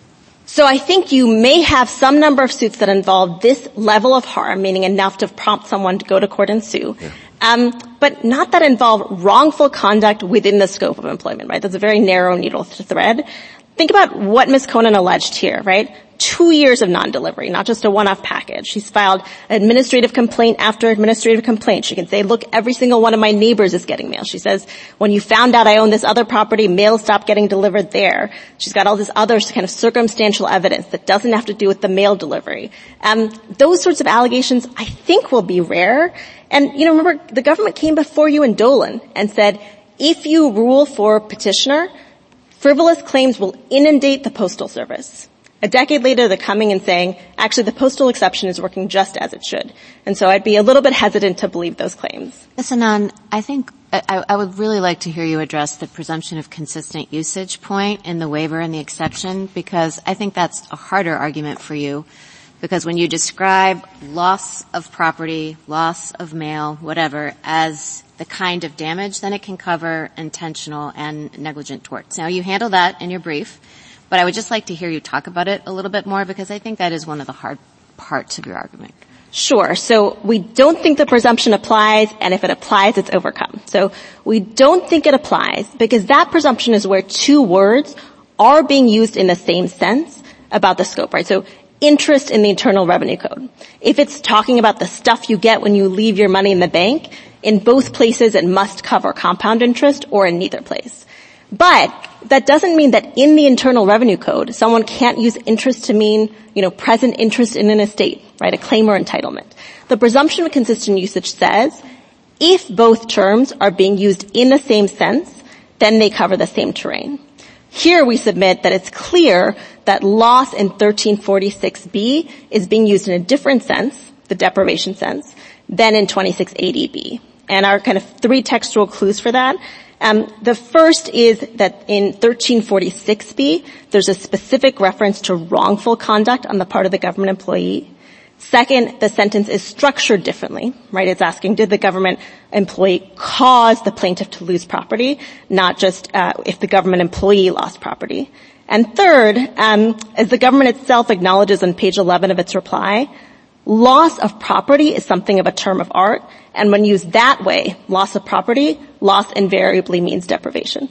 So I think you may have some number of suits that involve this level of harm, meaning enough to prompt someone to go to court and sue, yeah. um, but not that involve wrongful conduct within the scope of employment, right? That's a very narrow needle to thread. Think about what Miz Conan alleged here, right? Two years of non-delivery, not just a one-off package. She's filed administrative complaint after administrative complaint. She can say, look, every single one of my neighbors is getting mail. She says, when you found out I own this other property, mail stopped getting delivered there. She's got all this other kind of circumstantial evidence that doesn't have to do with the mail delivery. Um, those sorts of allegations, I think, will be rare. And, you know, remember, the government came before you in Dolan and said, if you rule for petitioner, frivolous claims will inundate the Postal Service. A decade later, they're coming and saying, actually, the postal exception is working just as it should. And so I'd be a little bit hesitant to believe those claims. Miz Anand, I think I, I would really like to hear you address the presumption of consistent usage point in the waiver and the exception, because I think that's a harder argument for you. Because when you describe loss of property, loss of mail, whatever, as the kind of damage, then it can cover intentional and negligent torts. Now, you handle that in your brief, but I would just like to hear you talk about it a little bit more, because I think that is one of the hard parts of your argument. Sure. So we don't think the presumption applies, and if it applies, it's overcome. So we don't think it applies because that presumption is where two words are being used in the same sense about the scope, right? So interest in the Internal Revenue Code. If it's talking about the stuff you get when you leave your money in the bank, in both places it must cover compound interest, or in neither place. But that doesn't mean that in the Internal Revenue Code, someone can't use interest to mean, you know, present interest in an estate, right? A claim or entitlement. The presumption of consistent usage says, if both terms are being used in the same sense, then they cover the same terrain. Here we submit that it's clear that loss in thirteen forty-six B is being used in a different sense, the deprivation sense, than in twenty-six eighty B. And our kind of three textual clues for that. Um, the first is that in thirteen forty-six B, there's a specific reference to wrongful conduct on the part of the government employee. Second, the sentence is structured differently, right? It's asking, did the government employee cause the plaintiff to lose property, not just uh, if the government employee lost property. And third, um, as the government itself acknowledges on page eleven of its reply, loss of property is something of a term of art, and when used that way, loss of property, loss invariably means deprivation.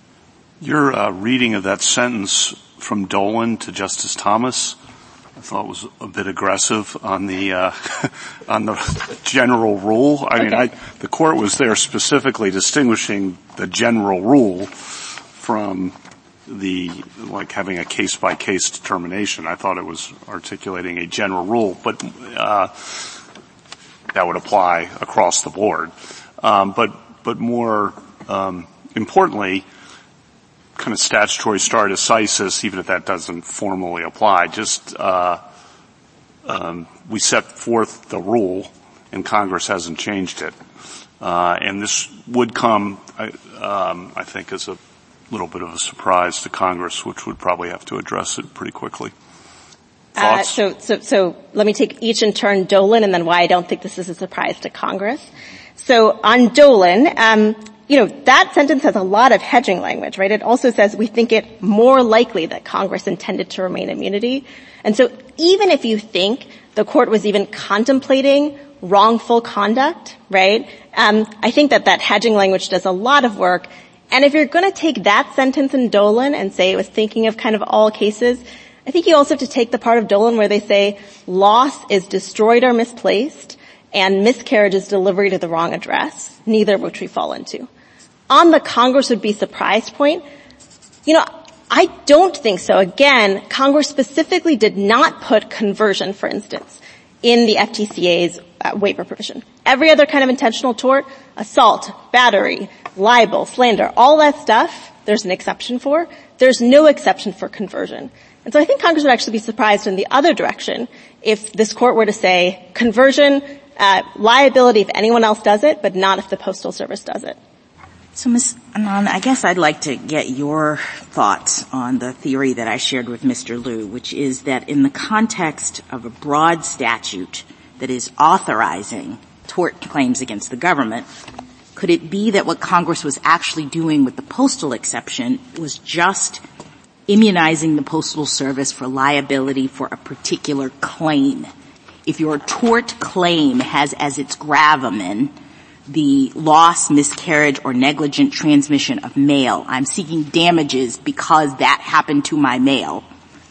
Your uh, reading of that sentence from Dolan to Justice Thomas, I thought was a bit aggressive on the uh, on the general rule. I okay. mean, I, the court was there specifically distinguishing the general rule from the, like, having a case-by-case determination. I thought it was articulating a general rule, but uh that would apply across the board. Um, but but more um importantly, kind of statutory stare decisis, even if that doesn't formally apply, just uh um we set forth the rule, and Congress hasn't changed it. Uh and this would come, I, um, I think, as a little bit of a surprise to Congress, which would probably have to address it pretty quickly. Uh, so, so, so let me take each in turn, Dolan, and then why I don't think this is a surprise to Congress. So on Dolan, um, you know, that sentence has a lot of hedging language, right? It also says we think it more likely that Congress intended to remain immunity. And so even if you think the court was even contemplating wrongful conduct, right, um, I think that that hedging language does a lot of work. And if you're going to take that sentence in Dolan and say it was thinking of kind of all cases, I think you also have to take the part of Dolan where they say loss is destroyed or misplaced, and miscarriage is delivery to the wrong address, neither of which we fall into. On the Congress would be surprised point, you know, I don't think so. Again, Congress specifically did not put conversion, for instance, in the F T C A's uh, waiver provision. Every other kind of intentional tort, assault, battery, libel, slander, all that stuff, there's an exception for. There's no exception for conversion. And so I think Congress would actually be surprised in the other direction if this court were to say conversion, uh, liability if anyone else does it, but not if the Postal Service does it. So, Miz Anand, I guess I'd like to get your thoughts on the theory that I shared with Mister Liu, which is that in the context of a broad statute that is authorizing tort claims against the government, could it be that what Congress was actually doing with the postal exception was just immunizing the Postal Service for liability for a particular claim? If your tort claim has as its gravamen the loss, miscarriage, or negligent transmission of mail, I'm seeking damages because that happened to my mail,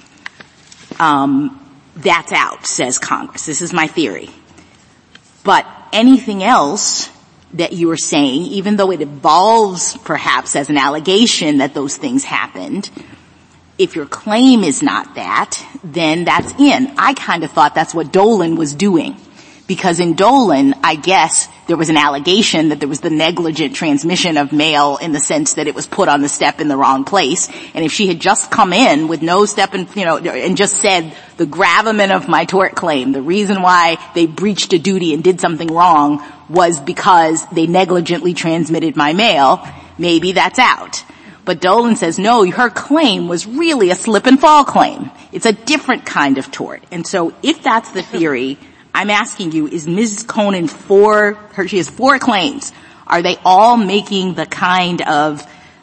um, that's out, says Congress. This is my theory. But anything else that you are saying, even though it evolves perhaps as an allegation that those things happened, if your claim is not that, then that's in. I kind of thought that's what Dolan was doing. Because in Dolan, I guess there was an allegation that there was the negligent transmission of mail in the sense that it was put on the step in the wrong place. And if she had just come in with no step in, you know, and just said the gravamen of my tort claim, the reason why they breached a duty and did something wrong was because they negligently transmitted my mail, maybe that's out. But Dolan says, no, her claim was really a slip and fall claim. It's a different kind of tort. And so if that's the theory, I'm asking you, is Miz Conan for her, she has four claims. Are they all making the kind of,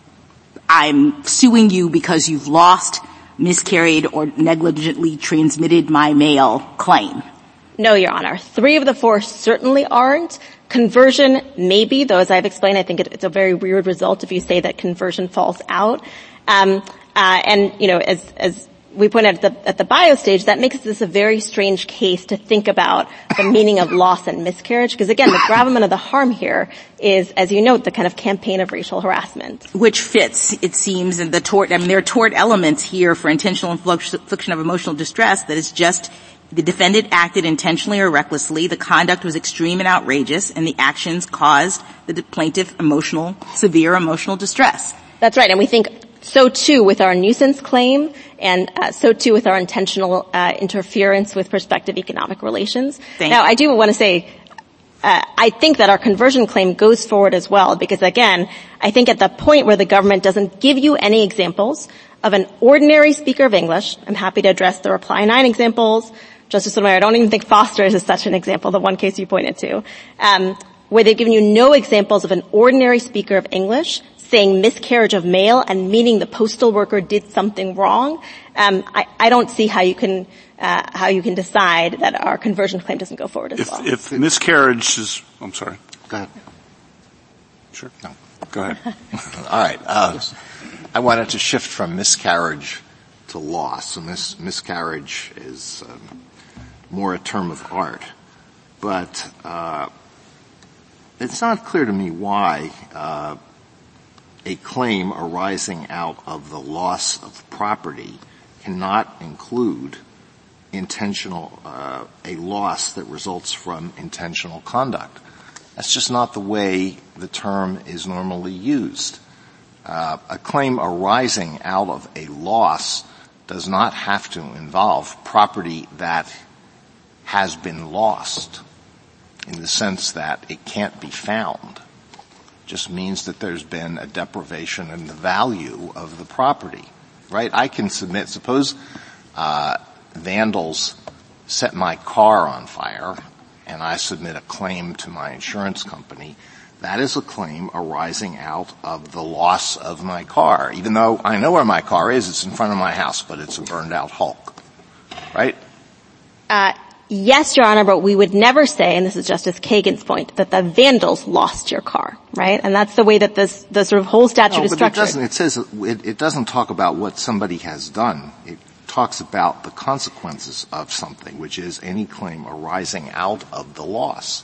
I'm suing you because you've lost, miscarried, or negligently transmitted my mail claim? No, Your Honor. Three of the four certainly aren't. Conversion, maybe, though as I've explained, I think it, it's a very weird result if you say that conversion falls out. Um, uh, and, you know, as, as we pointed out at the, at the bio stage, that makes this a very strange case to think about the meaning of loss and miscarriage, because again, the gravamen of the harm here is, as you note, the kind of campaign of racial harassment. Which fits, it seems, in the tort, I mean, there are tort elements here for intentional infliction of emotional distress that is just the defendant acted intentionally or recklessly, the conduct was extreme and outrageous, and the actions caused the plaintiff emotional, severe emotional distress. That's right, and we think so too with our nuisance claim, and uh, so too with our intentional uh, interference with prospective economic relations. Thank now, you. I do want to say, uh, I think that our conversion claim goes forward as well, because again, I think at the point where the government doesn't give you any examples of an ordinary speaker of English, I'm happy to address the reply nine examples. Justice Sotomayor, I don't even think Foster's is such an example, the one case you pointed to, um, where they've given you no examples of an ordinary speaker of English saying miscarriage of mail and meaning the postal worker did something wrong. Um, I, I don't see how you can uh, how you can decide that our conversion claim doesn't go forward as if, well. If miscarriage is, I'm sorry. Go ahead. Sure. No. Go ahead. All right. Uh, I wanted to shift from miscarriage to loss. So mis- miscarriage is um, more a term of art, but uh, it's not clear to me why uh, a claim arising out of the loss of property cannot include intentional uh, a loss that results from intentional conduct. That's just not the way the term is normally used. Uh, a claim arising out of a loss does not have to involve property that has been lost in the sense that it can't be found. It just means that there's been a deprivation in the value of the property, right? I can submit, suppose uh, vandals set my car on fire and I submit a claim to my insurance company. That is a claim arising out of the loss of my car. Even though I know where my car is, it's in front of my house, but it's a burned out Hulk. Right? Uh, yes, Your Honor, but we would never say, and this is Justice Kagan's point, that the vandals lost your car, right? And that's the way that this, the sort of whole statute no, is but structured. It doesn't, it says, it, it doesn't talk about what somebody has done. It, talks about the consequences of something, which is any claim arising out of the loss.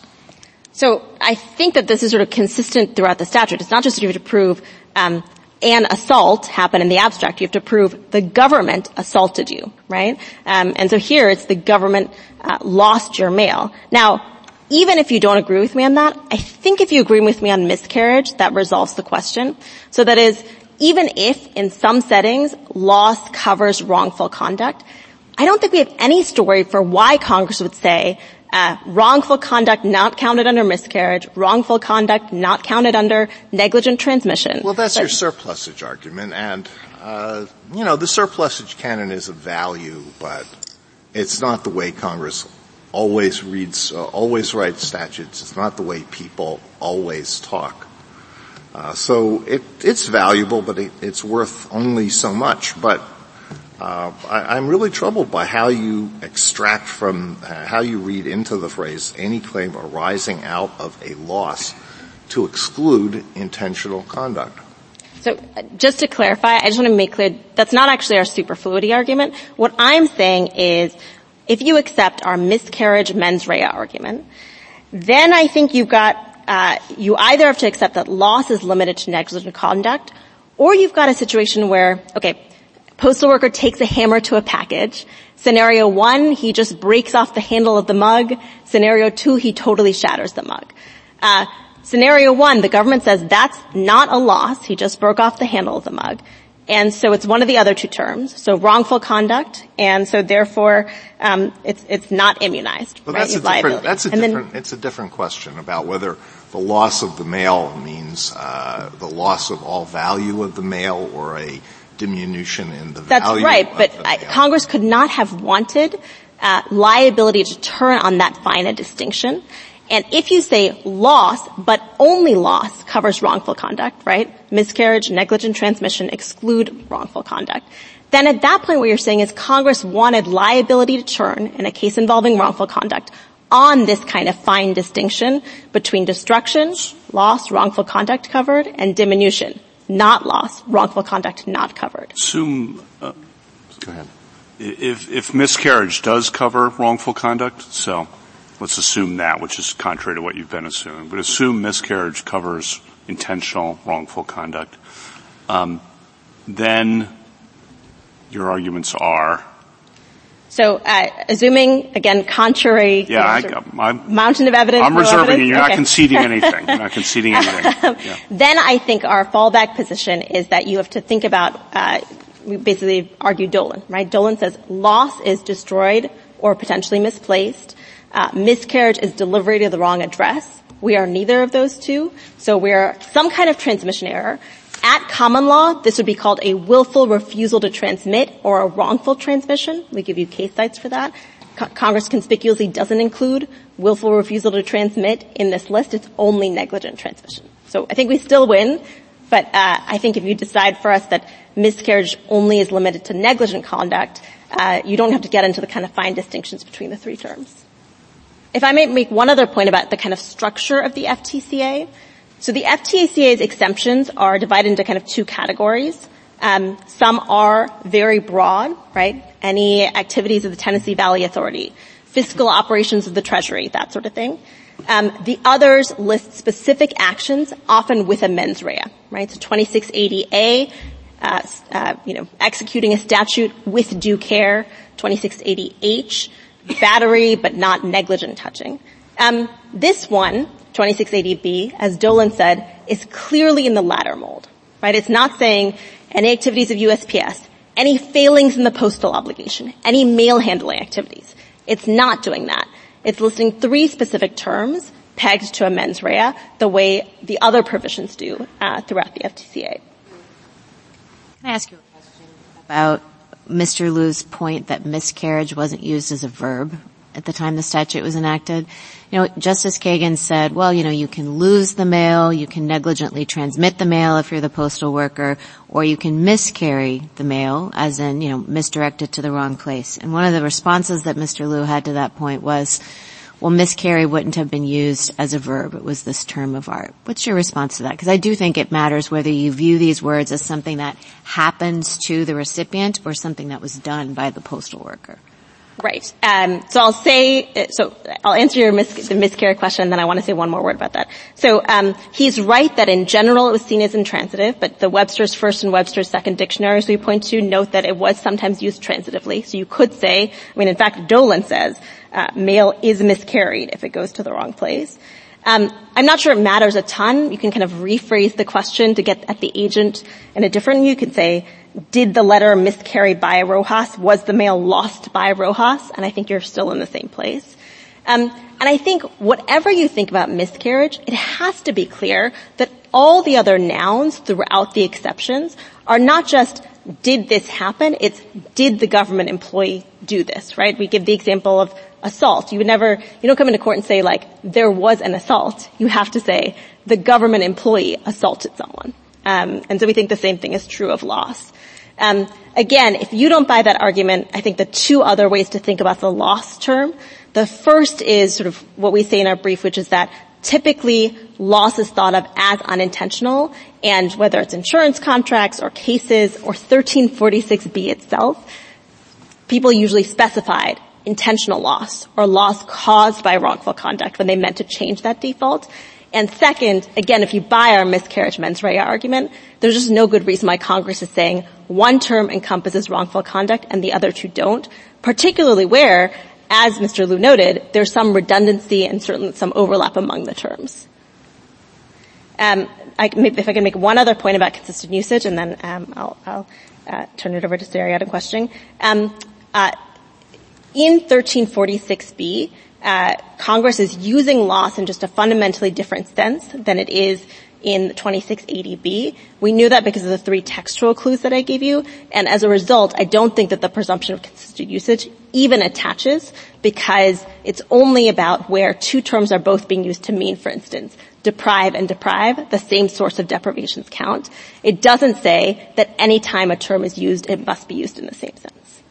So I think that this is sort of consistent throughout the statute. It's not just that you have to prove um, an assault happened in the abstract. You have to prove the government assaulted you, right? Um, and so here it's the government uh, lost your mail. Now, even if you don't agree with me on that, I think if you agree with me on miscarriage, that resolves the question. So that is, even if in some settings loss covers wrongful conduct, I don't think we have any story for why Congress would say uh, wrongful conduct not counted under miscarriage, wrongful conduct not counted under negligent transmission. Well, that's but, your surplusage argument, and uh, you know the surplusage canon is of value, but it's not the way Congress always reads, uh, always writes statutes. It's not the way people always talk. Uh, so it, it's valuable, but it, it's worth only so much. But uh, I, I'm really troubled by how you extract from, uh, how you read into the phrase any claim arising out of a loss to exclude intentional conduct. So uh, just to clarify, I just want to make clear that's not actually our superfluity argument. What I'm saying is if you accept our miscarriage mens rea argument, then I think you've got Uh, you either have to accept that loss is limited to negligent conduct, or you've got a situation where, okay, postal worker takes a hammer to a package. Scenario one, he just breaks off the handle of the mug. Scenario two, he totally shatters the mug. Uh, scenario one, the government says that's not a loss. He just broke off the handle of the mug. And so it's one of the other two terms. So wrongful conduct, and so therefore, um, it's, it's not immunized. But right? that's a different, that's a and different, then, it's a different question about whether the loss of the mail means, uh, the loss of all value of the mail or a diminution in the that's value right, of but the I, mail. Congress could not have wanted, uh, liability to turn on that fine a distinction. And if you say loss, but only loss covers wrongful conduct, right? Miscarriage, negligent transmission exclude wrongful conduct. Then at that point what you're saying is Congress wanted liability to turn in a case involving wrongful conduct on this kind of fine distinction between destruction, loss, wrongful conduct covered, and diminution, not loss, wrongful conduct not covered. Assume, uh, go ahead. If, if miscarriage does cover wrongful conduct, so let's assume that, which is contrary to what you've been assuming. But assume miscarriage covers intentional wrongful conduct. Um, then your arguments are? So, uh, assuming, again, contrary yeah, you know, I, I'm, mountain of evidence. I'm no reserving evidence? it. You're okay. not conceding anything. You're not conceding anything. Yeah. Then I think our fallback position is that you have to think about, uh, we basically argue Dolan, right? Dolan says loss is destroyed or potentially misplaced. Uh, miscarriage is delivery to the wrong address. We are neither of those two. So we're some kind of transmission error. At common law, this would be called a willful refusal to transmit or a wrongful transmission. We give you case cites for that. Co- Congress conspicuously doesn't include willful refusal to transmit in this list. It's only negligent transmission. So I think we still win, but uh, I think if you decide for us that miscarriage only is limited to negligent conduct, uh, you don't have to get into the kind of fine distinctions between the three terms. If I may make one other point about the kind of structure of the F T C A. So the F T C A's exemptions are divided into kind of two categories. Um, some are very broad, right? Any activities of the Tennessee Valley Authority, fiscal operations of the Treasury, that sort of thing. Um, the others list specific actions, often with a mens rea, right? So twenty-six eighty A, uh, uh, you know, executing a statute with due care. twenty-six eighty H, battery but not negligent touching. Um, this one, twenty-six eighty B, as Dolan said, is clearly in the latter mold, right? It's not saying any activities of U S P S, any failings in the postal obligation, any mail handling activities. It's not doing that. It's listing three specific terms pegged to a mens rea the way the other provisions do uh, throughout the F T C A. Can I ask you a question about Mister Liu's point that miscarriage wasn't used as a verb at the time the statute was enacted? You know, Justice Kagan said, well, you know, you can lose the mail, you can negligently transmit the mail if you're the postal worker, or you can miscarry the mail, as in, you know, misdirect it to the wrong place. And one of the responses that Mister Liu had to that point was, well, miscarry wouldn't have been used as a verb. It was this term of art. What's your response to that? Because I do think it matters whether you view these words as something that happens to the recipient or something that was done by the postal worker. Right. Um, so I'll say, so I'll answer your mis- the miscarry question, then I want to say one more word about that. So um, he's right that in general it was seen as intransitive, but the Webster's first and Webster's second dictionaries we point to note that it was sometimes used transitively. So you could say, I mean, in fact, Dolan says uh, mail is miscarried if it goes to the wrong place. Um, I'm not sure it matters a ton. You can kind of rephrase the question to get at the agent in a different. You could say, did the letter miscarry by Rojas? Was the mail lost by Rojas? And I think you're still in the same place. Um, and I think whatever you think about miscarriage, it has to be clear that all the other nouns throughout the exceptions are not just did this happen, it's did the government employee do this, right? We give the example of assault. You would never, you don't come into court and say like, there was an assault. You have to say the government employee assaulted someone. Um, and so we think the same thing is true of loss. Um, again, if you don't buy that argument, I think the two other ways to think about the loss term, the first is sort of what we say in our brief, which is that typically loss is thought of as unintentional, and whether it's insurance contracts or cases or thirteen forty-six B itself, people usually specified intentional loss or loss caused by wrongful conduct when they meant to change that default. And second, again, if you buy our miscarriage mens rea argument, there's just no good reason why Congress is saying one term encompasses wrongful conduct and the other two don't, particularly where, as Mister Liu noted, there's some redundancy and certainly some overlap among the terms. Um, I, if I can make one other point about consistent usage, and then um, I'll, I'll uh, turn it over to Sarah to question. Um, uh, in thirteen forty-six B, Uh, Congress is using loss in just a fundamentally different sense than it is in twenty-six eighty B. We knew that because of the three textual clues that I gave you, and as a result, I don't think that the presumption of consistent usage even attaches because it's only about where two terms are both being used to mean, for instance, deprive and deprive, the same source of deprivations count. It doesn't say that any time a term is used, it must be used in the same sense.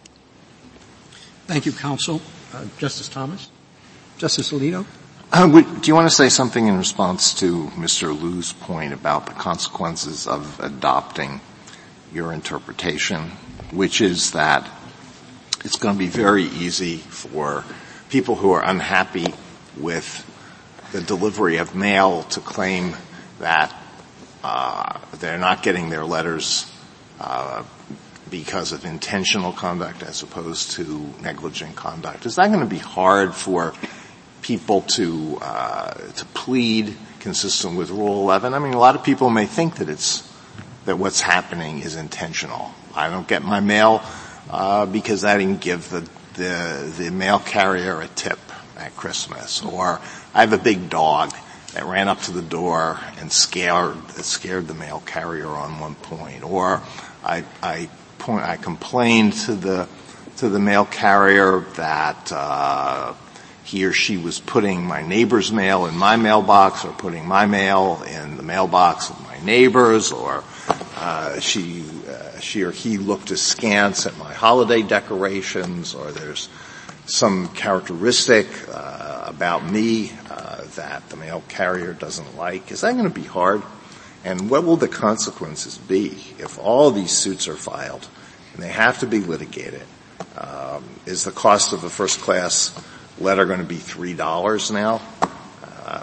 Thank you, counsel. Uh, Justice Thomas? Justice Alito? Uh, would, do you want to say something in response to Mister Liu's point about the consequences of adopting your interpretation, which is that it's going to be very easy for people who are unhappy with the delivery of mail to claim that uh, they're not getting their letters uh, because of intentional conduct as opposed to negligent conduct? Is that going to be hard for people to uh to plead consistent with Rule eleven? I mean, a lot of people may think that it's that what's happening is intentional. I don't get my mail uh because I didn't give the the the mail carrier a tip at Christmas, or I have a big dog that ran up to the door and scared scared the mail carrier on one point, or I I point I complained to the to the mail carrier that uh he or she was putting my neighbor's mail in my mailbox, or putting my mail in the mailbox of my neighbors, or uh, she uh, she or he looked askance at my holiday decorations, or there's some characteristic uh, about me uh, that the mail carrier doesn't like. Is that going to be hard? And what will the consequences be if all these suits are filed and they have to be litigated? Um, is the cost of a first-class letter going to be three dollars now? Uh,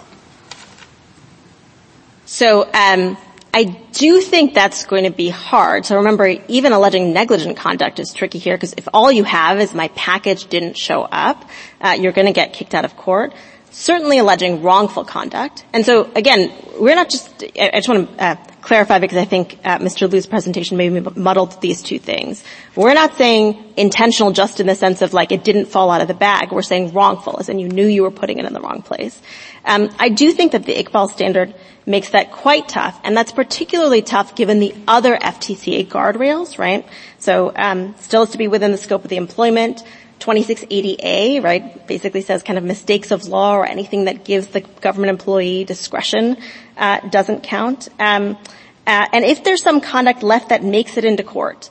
so, um, I do think that's going to be hard. So remember, even alleging negligent conduct is tricky here, because if all you have is my package didn't show up, uh, you're going to get kicked out of court. Certainly alleging wrongful conduct. And so, again, we're not just, I just want to uh, clarify, because I think uh, Mister Liu's presentation maybe muddled these two things. We're not saying intentional just in the sense of like it didn't fall out of the bag. We're saying wrongful, as in you knew you were putting it in the wrong place. Um, I do think that the Iqbal standard makes that quite tough, and that's particularly tough given the other F T C A guardrails, right? So um, still has to be within the scope of the employment. twenty-six eighty A, right, basically says kind of mistakes of law or anything that gives the government employee discretion uh, doesn't count. Um, uh, and if there's some conduct left that makes it into court,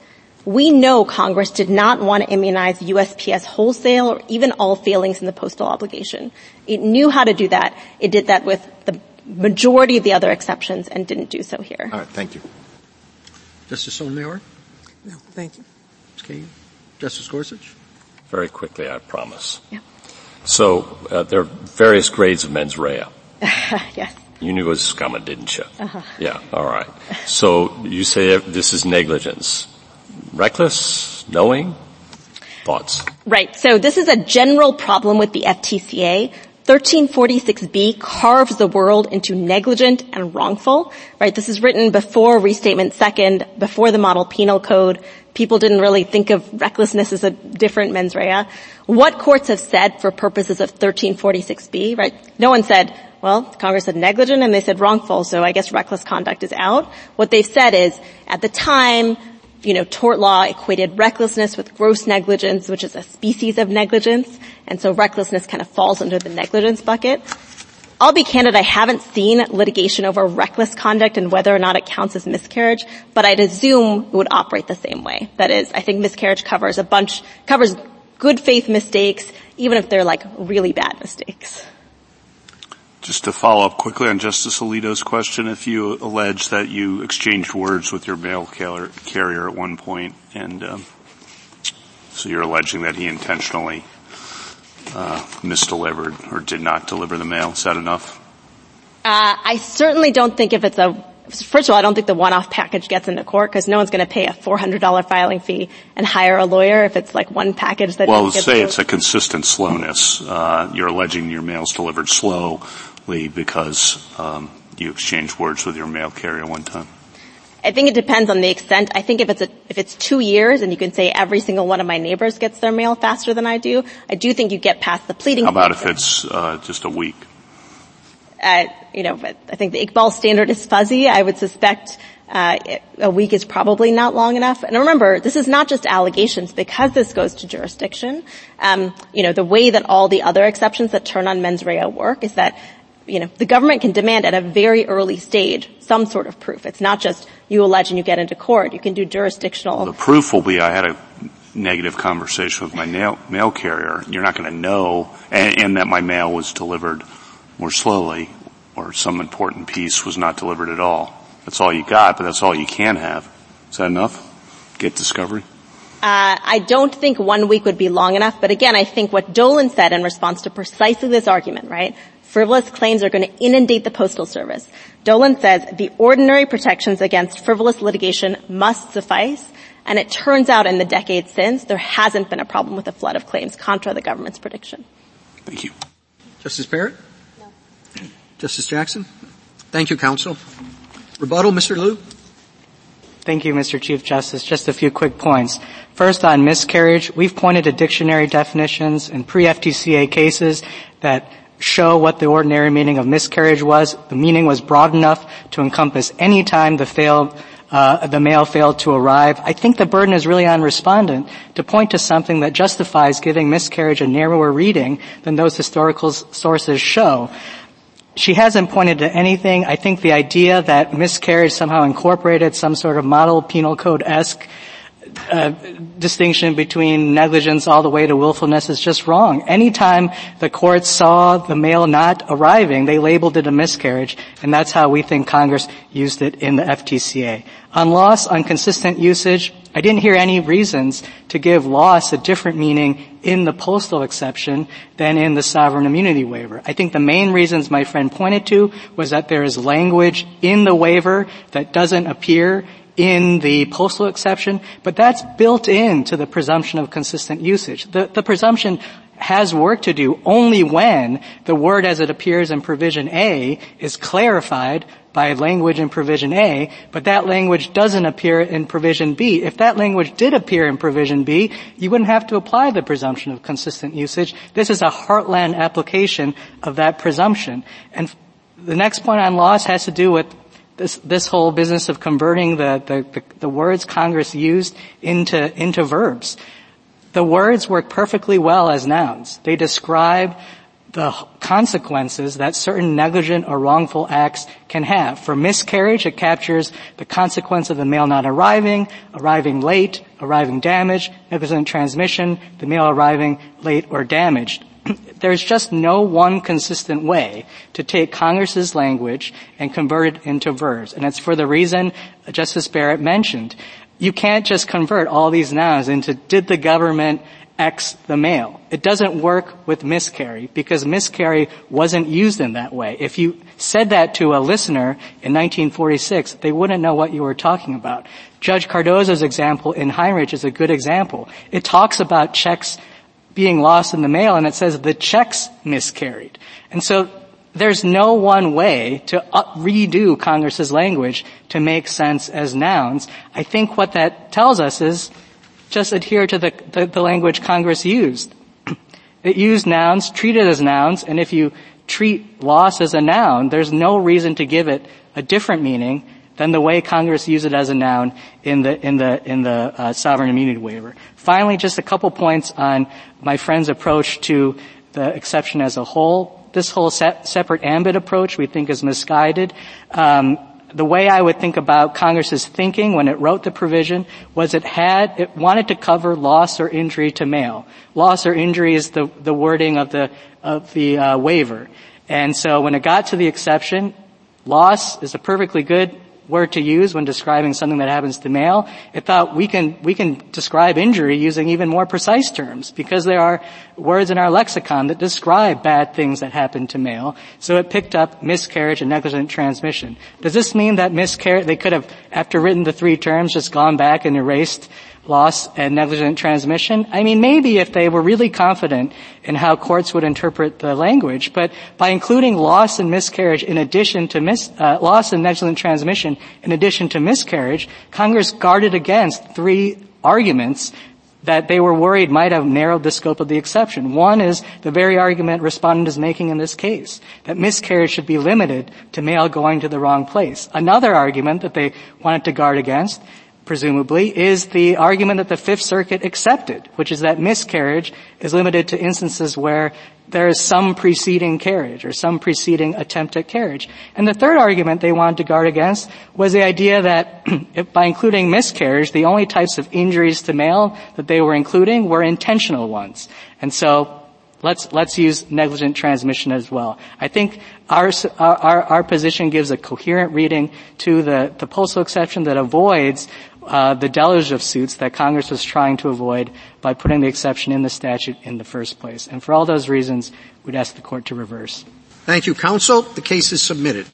We know Congress did not want to immunize U S P S wholesale or even all failings in the postal obligation. It knew how to do that. It did that with the majority of the other exceptions and didn't do so here. All right, thank you. Justice Sotomayor? No, thank you. Miz Kagan? Justice Gorsuch? Very quickly, I promise. Yeah. So uh, there are various grades of mens rea. Yes. You knew it was scum, didn't you? Uh-huh. Yeah, all right. So you say this is negligence. Reckless? Knowing? Thoughts? Right. So this is a general problem with the F T C A. thirteen forty-six B carves the world into negligent and wrongful, right? This is written before Restatement Second, before the Model Penal Code. People didn't really think of recklessness as a different mens rea. What courts have said for purposes of thirteen forty-six B, right? No one said, well, Congress said negligent and they said wrongful, so I guess reckless conduct is out. What they've said is, at the time, you know, tort law equated recklessness with gross negligence, which is a species of negligence, and so recklessness kind of falls under the negligence bucket. I'll be candid, I haven't seen litigation over reckless conduct and whether or not it counts as miscarriage, but I'd assume it would operate the same way. That is, I think miscarriage covers a bunch, covers good faith mistakes, even if they're like really bad mistakes. Just to follow up quickly on Justice Alito's question, if you allege that you exchanged words with your mail carrier at one point, and um, so you're alleging that he intentionally uh, misdelivered or did not deliver the mail, is that enough? Uh, I certainly don't think if it's a First of all, I don't think the one-off package gets into court because no one's going to pay a four hundred dollars filing fee and hire a lawyer if it's like one package that Well, gets say through. It's a consistent slowness. Uh, you're alleging your mail's delivered slowly because um, you exchanged words with your mail carrier one time. I think it depends on the extent. I think if it's a, if it's two years and you can say every single one of my neighbors gets their mail faster than I do, I do think you get past the pleading. How about stage. if it's uh, just a week? Uh, you know, I think the Iqbal standard is fuzzy. I would suspect uh, a week is probably not long enough. And remember, this is not just allegations. Because this goes to jurisdiction, um, you know, the way that all the other exceptions that turn on mens rea work is that, you know, the government can demand at a very early stage some sort of proof. It's not just you allege and you get into court. You can do jurisdictional. Well, the proof will be I had a negative conversation with my mail, mail carrier. You're not going to know, and, and that my mail was delivered more slowly, or some important piece was not delivered at all. That's all you got, but that's all you can have. Is that enough? Get discovery? Uh, I don't think one week would be long enough, but again, I think what Dolan said in response to precisely this argument, right? Frivolous claims are going to inundate the Postal Service. Dolan says the ordinary protections against frivolous litigation must suffice, and it turns out in the decades since there hasn't been a problem with a flood of claims, contra the government's prediction. Thank you. Justice Barrett? Justice Jackson? Thank you, counsel. Rebuttal, Mister Liu? Thank you, Mister Chief Justice. Just a few quick points. First, on miscarriage, we've pointed to dictionary definitions in pre-F T C A cases that show what the ordinary meaning of miscarriage was. The meaning was broad enough to encompass any time the failed Uh, the mail failed to arrive. I think the burden is really on respondent to point to something that justifies giving miscarriage a narrower reading than those historical s- sources show. She hasn't pointed to anything. I think the idea that miscarriage somehow incorporated some sort of model penal code-esque uh, distinction between negligence all the way to willfulness is just wrong. Anytime the courts saw the mail not arriving, they labeled it a miscarriage, and that's how we think Congress used it in the F T C A. On loss, on consistent usage, I didn't hear any reasons to give loss a different meaning in the postal exception than in the sovereign immunity waiver. I think the main reasons my friend pointed to was that there is language in the waiver that doesn't appear in the postal exception, but that's built into the presumption of consistent usage. The, the presumption has work to do only when the word as it appears in provision A is clarified by language in provision A, but that language doesn't appear in provision B. If that language did appear in provision B, you wouldn't have to apply the presumption of consistent usage. This is a heartland application of that presumption. And the next point on loss has to do with This, this whole business of converting the, the, the, the words Congress used into, into verbs. The words work perfectly well as nouns. They describe the consequences that certain negligent or wrongful acts can have. For miscarriage, it captures the consequence of the mail not arriving, arriving late, arriving damaged, negligent transmission, the mail arriving late or damaged. There's just no one consistent way to take Congress's language and convert it into verbs. And it's for the reason Justice Barrett mentioned. You can't just convert all these nouns into did the government X the mail. It doesn't work with miscarry because miscarry wasn't used in that way. If you said that to a listener in nineteen forty-six, they wouldn't know what you were talking about. Judge Cardozo's example in Heinrich is a good example. It talks about checks being lost in the mail, and it says the checks miscarried. And so there's no one way to redo Congress's language to make sense as nouns. I think what that tells us is just adhere to the, the, the language Congress used. It used nouns, treat it as nouns, and if you treat loss as a noun, there's no reason to give it a different meaning than the way Congress used it as a noun in the in the in the uh, sovereign immunity waiver. Finally, just a couple points on my friend's approach to the exception as a whole. This whole se- separate ambit approach we think is misguided. Um, the way I would think about Congress's thinking when it wrote the provision was it had it wanted to cover loss or injury to mail. Loss or injury is the the wording of the of the uh, waiver, and so when it got to the exception, loss is a perfectly good word to use when describing something that happens to mail. It thought we can we can describe injury using even more precise terms because there are words in our lexicon that describe bad things that happen to mail. So it picked up miscarriage and negligent transmission. Does this mean that miscarriage, they could have, after written the three terms, just gone back and erased loss and negligent transmission? I mean, maybe if they were really confident in how courts would interpret the language, but by including loss and miscarriage in addition to mis, uh, loss and negligent transmission in addition to miscarriage, Congress guarded against three arguments that they were worried might have narrowed the scope of the exception. One is the very argument respondent is making in this case, that miscarriage should be limited to mail going to the wrong place. Another argument that they wanted to guard against, presumably, is the argument that the Fifth Circuit accepted, which is that miscarriage is limited to instances where there is some preceding carriage or some preceding attempt at carriage. And the third argument they wanted to guard against was the idea that if by including miscarriage, the only types of injuries to mail that they were including were intentional ones. And so let's let's use negligent transmission as well. I think our our, our position gives a coherent reading to the, the postal exception that avoids Uh, the deluge of suits that Congress was trying to avoid by putting the exception in the statute in the first place. And for all those reasons, we'd ask the Court to reverse. Thank you, counsel. The case is submitted.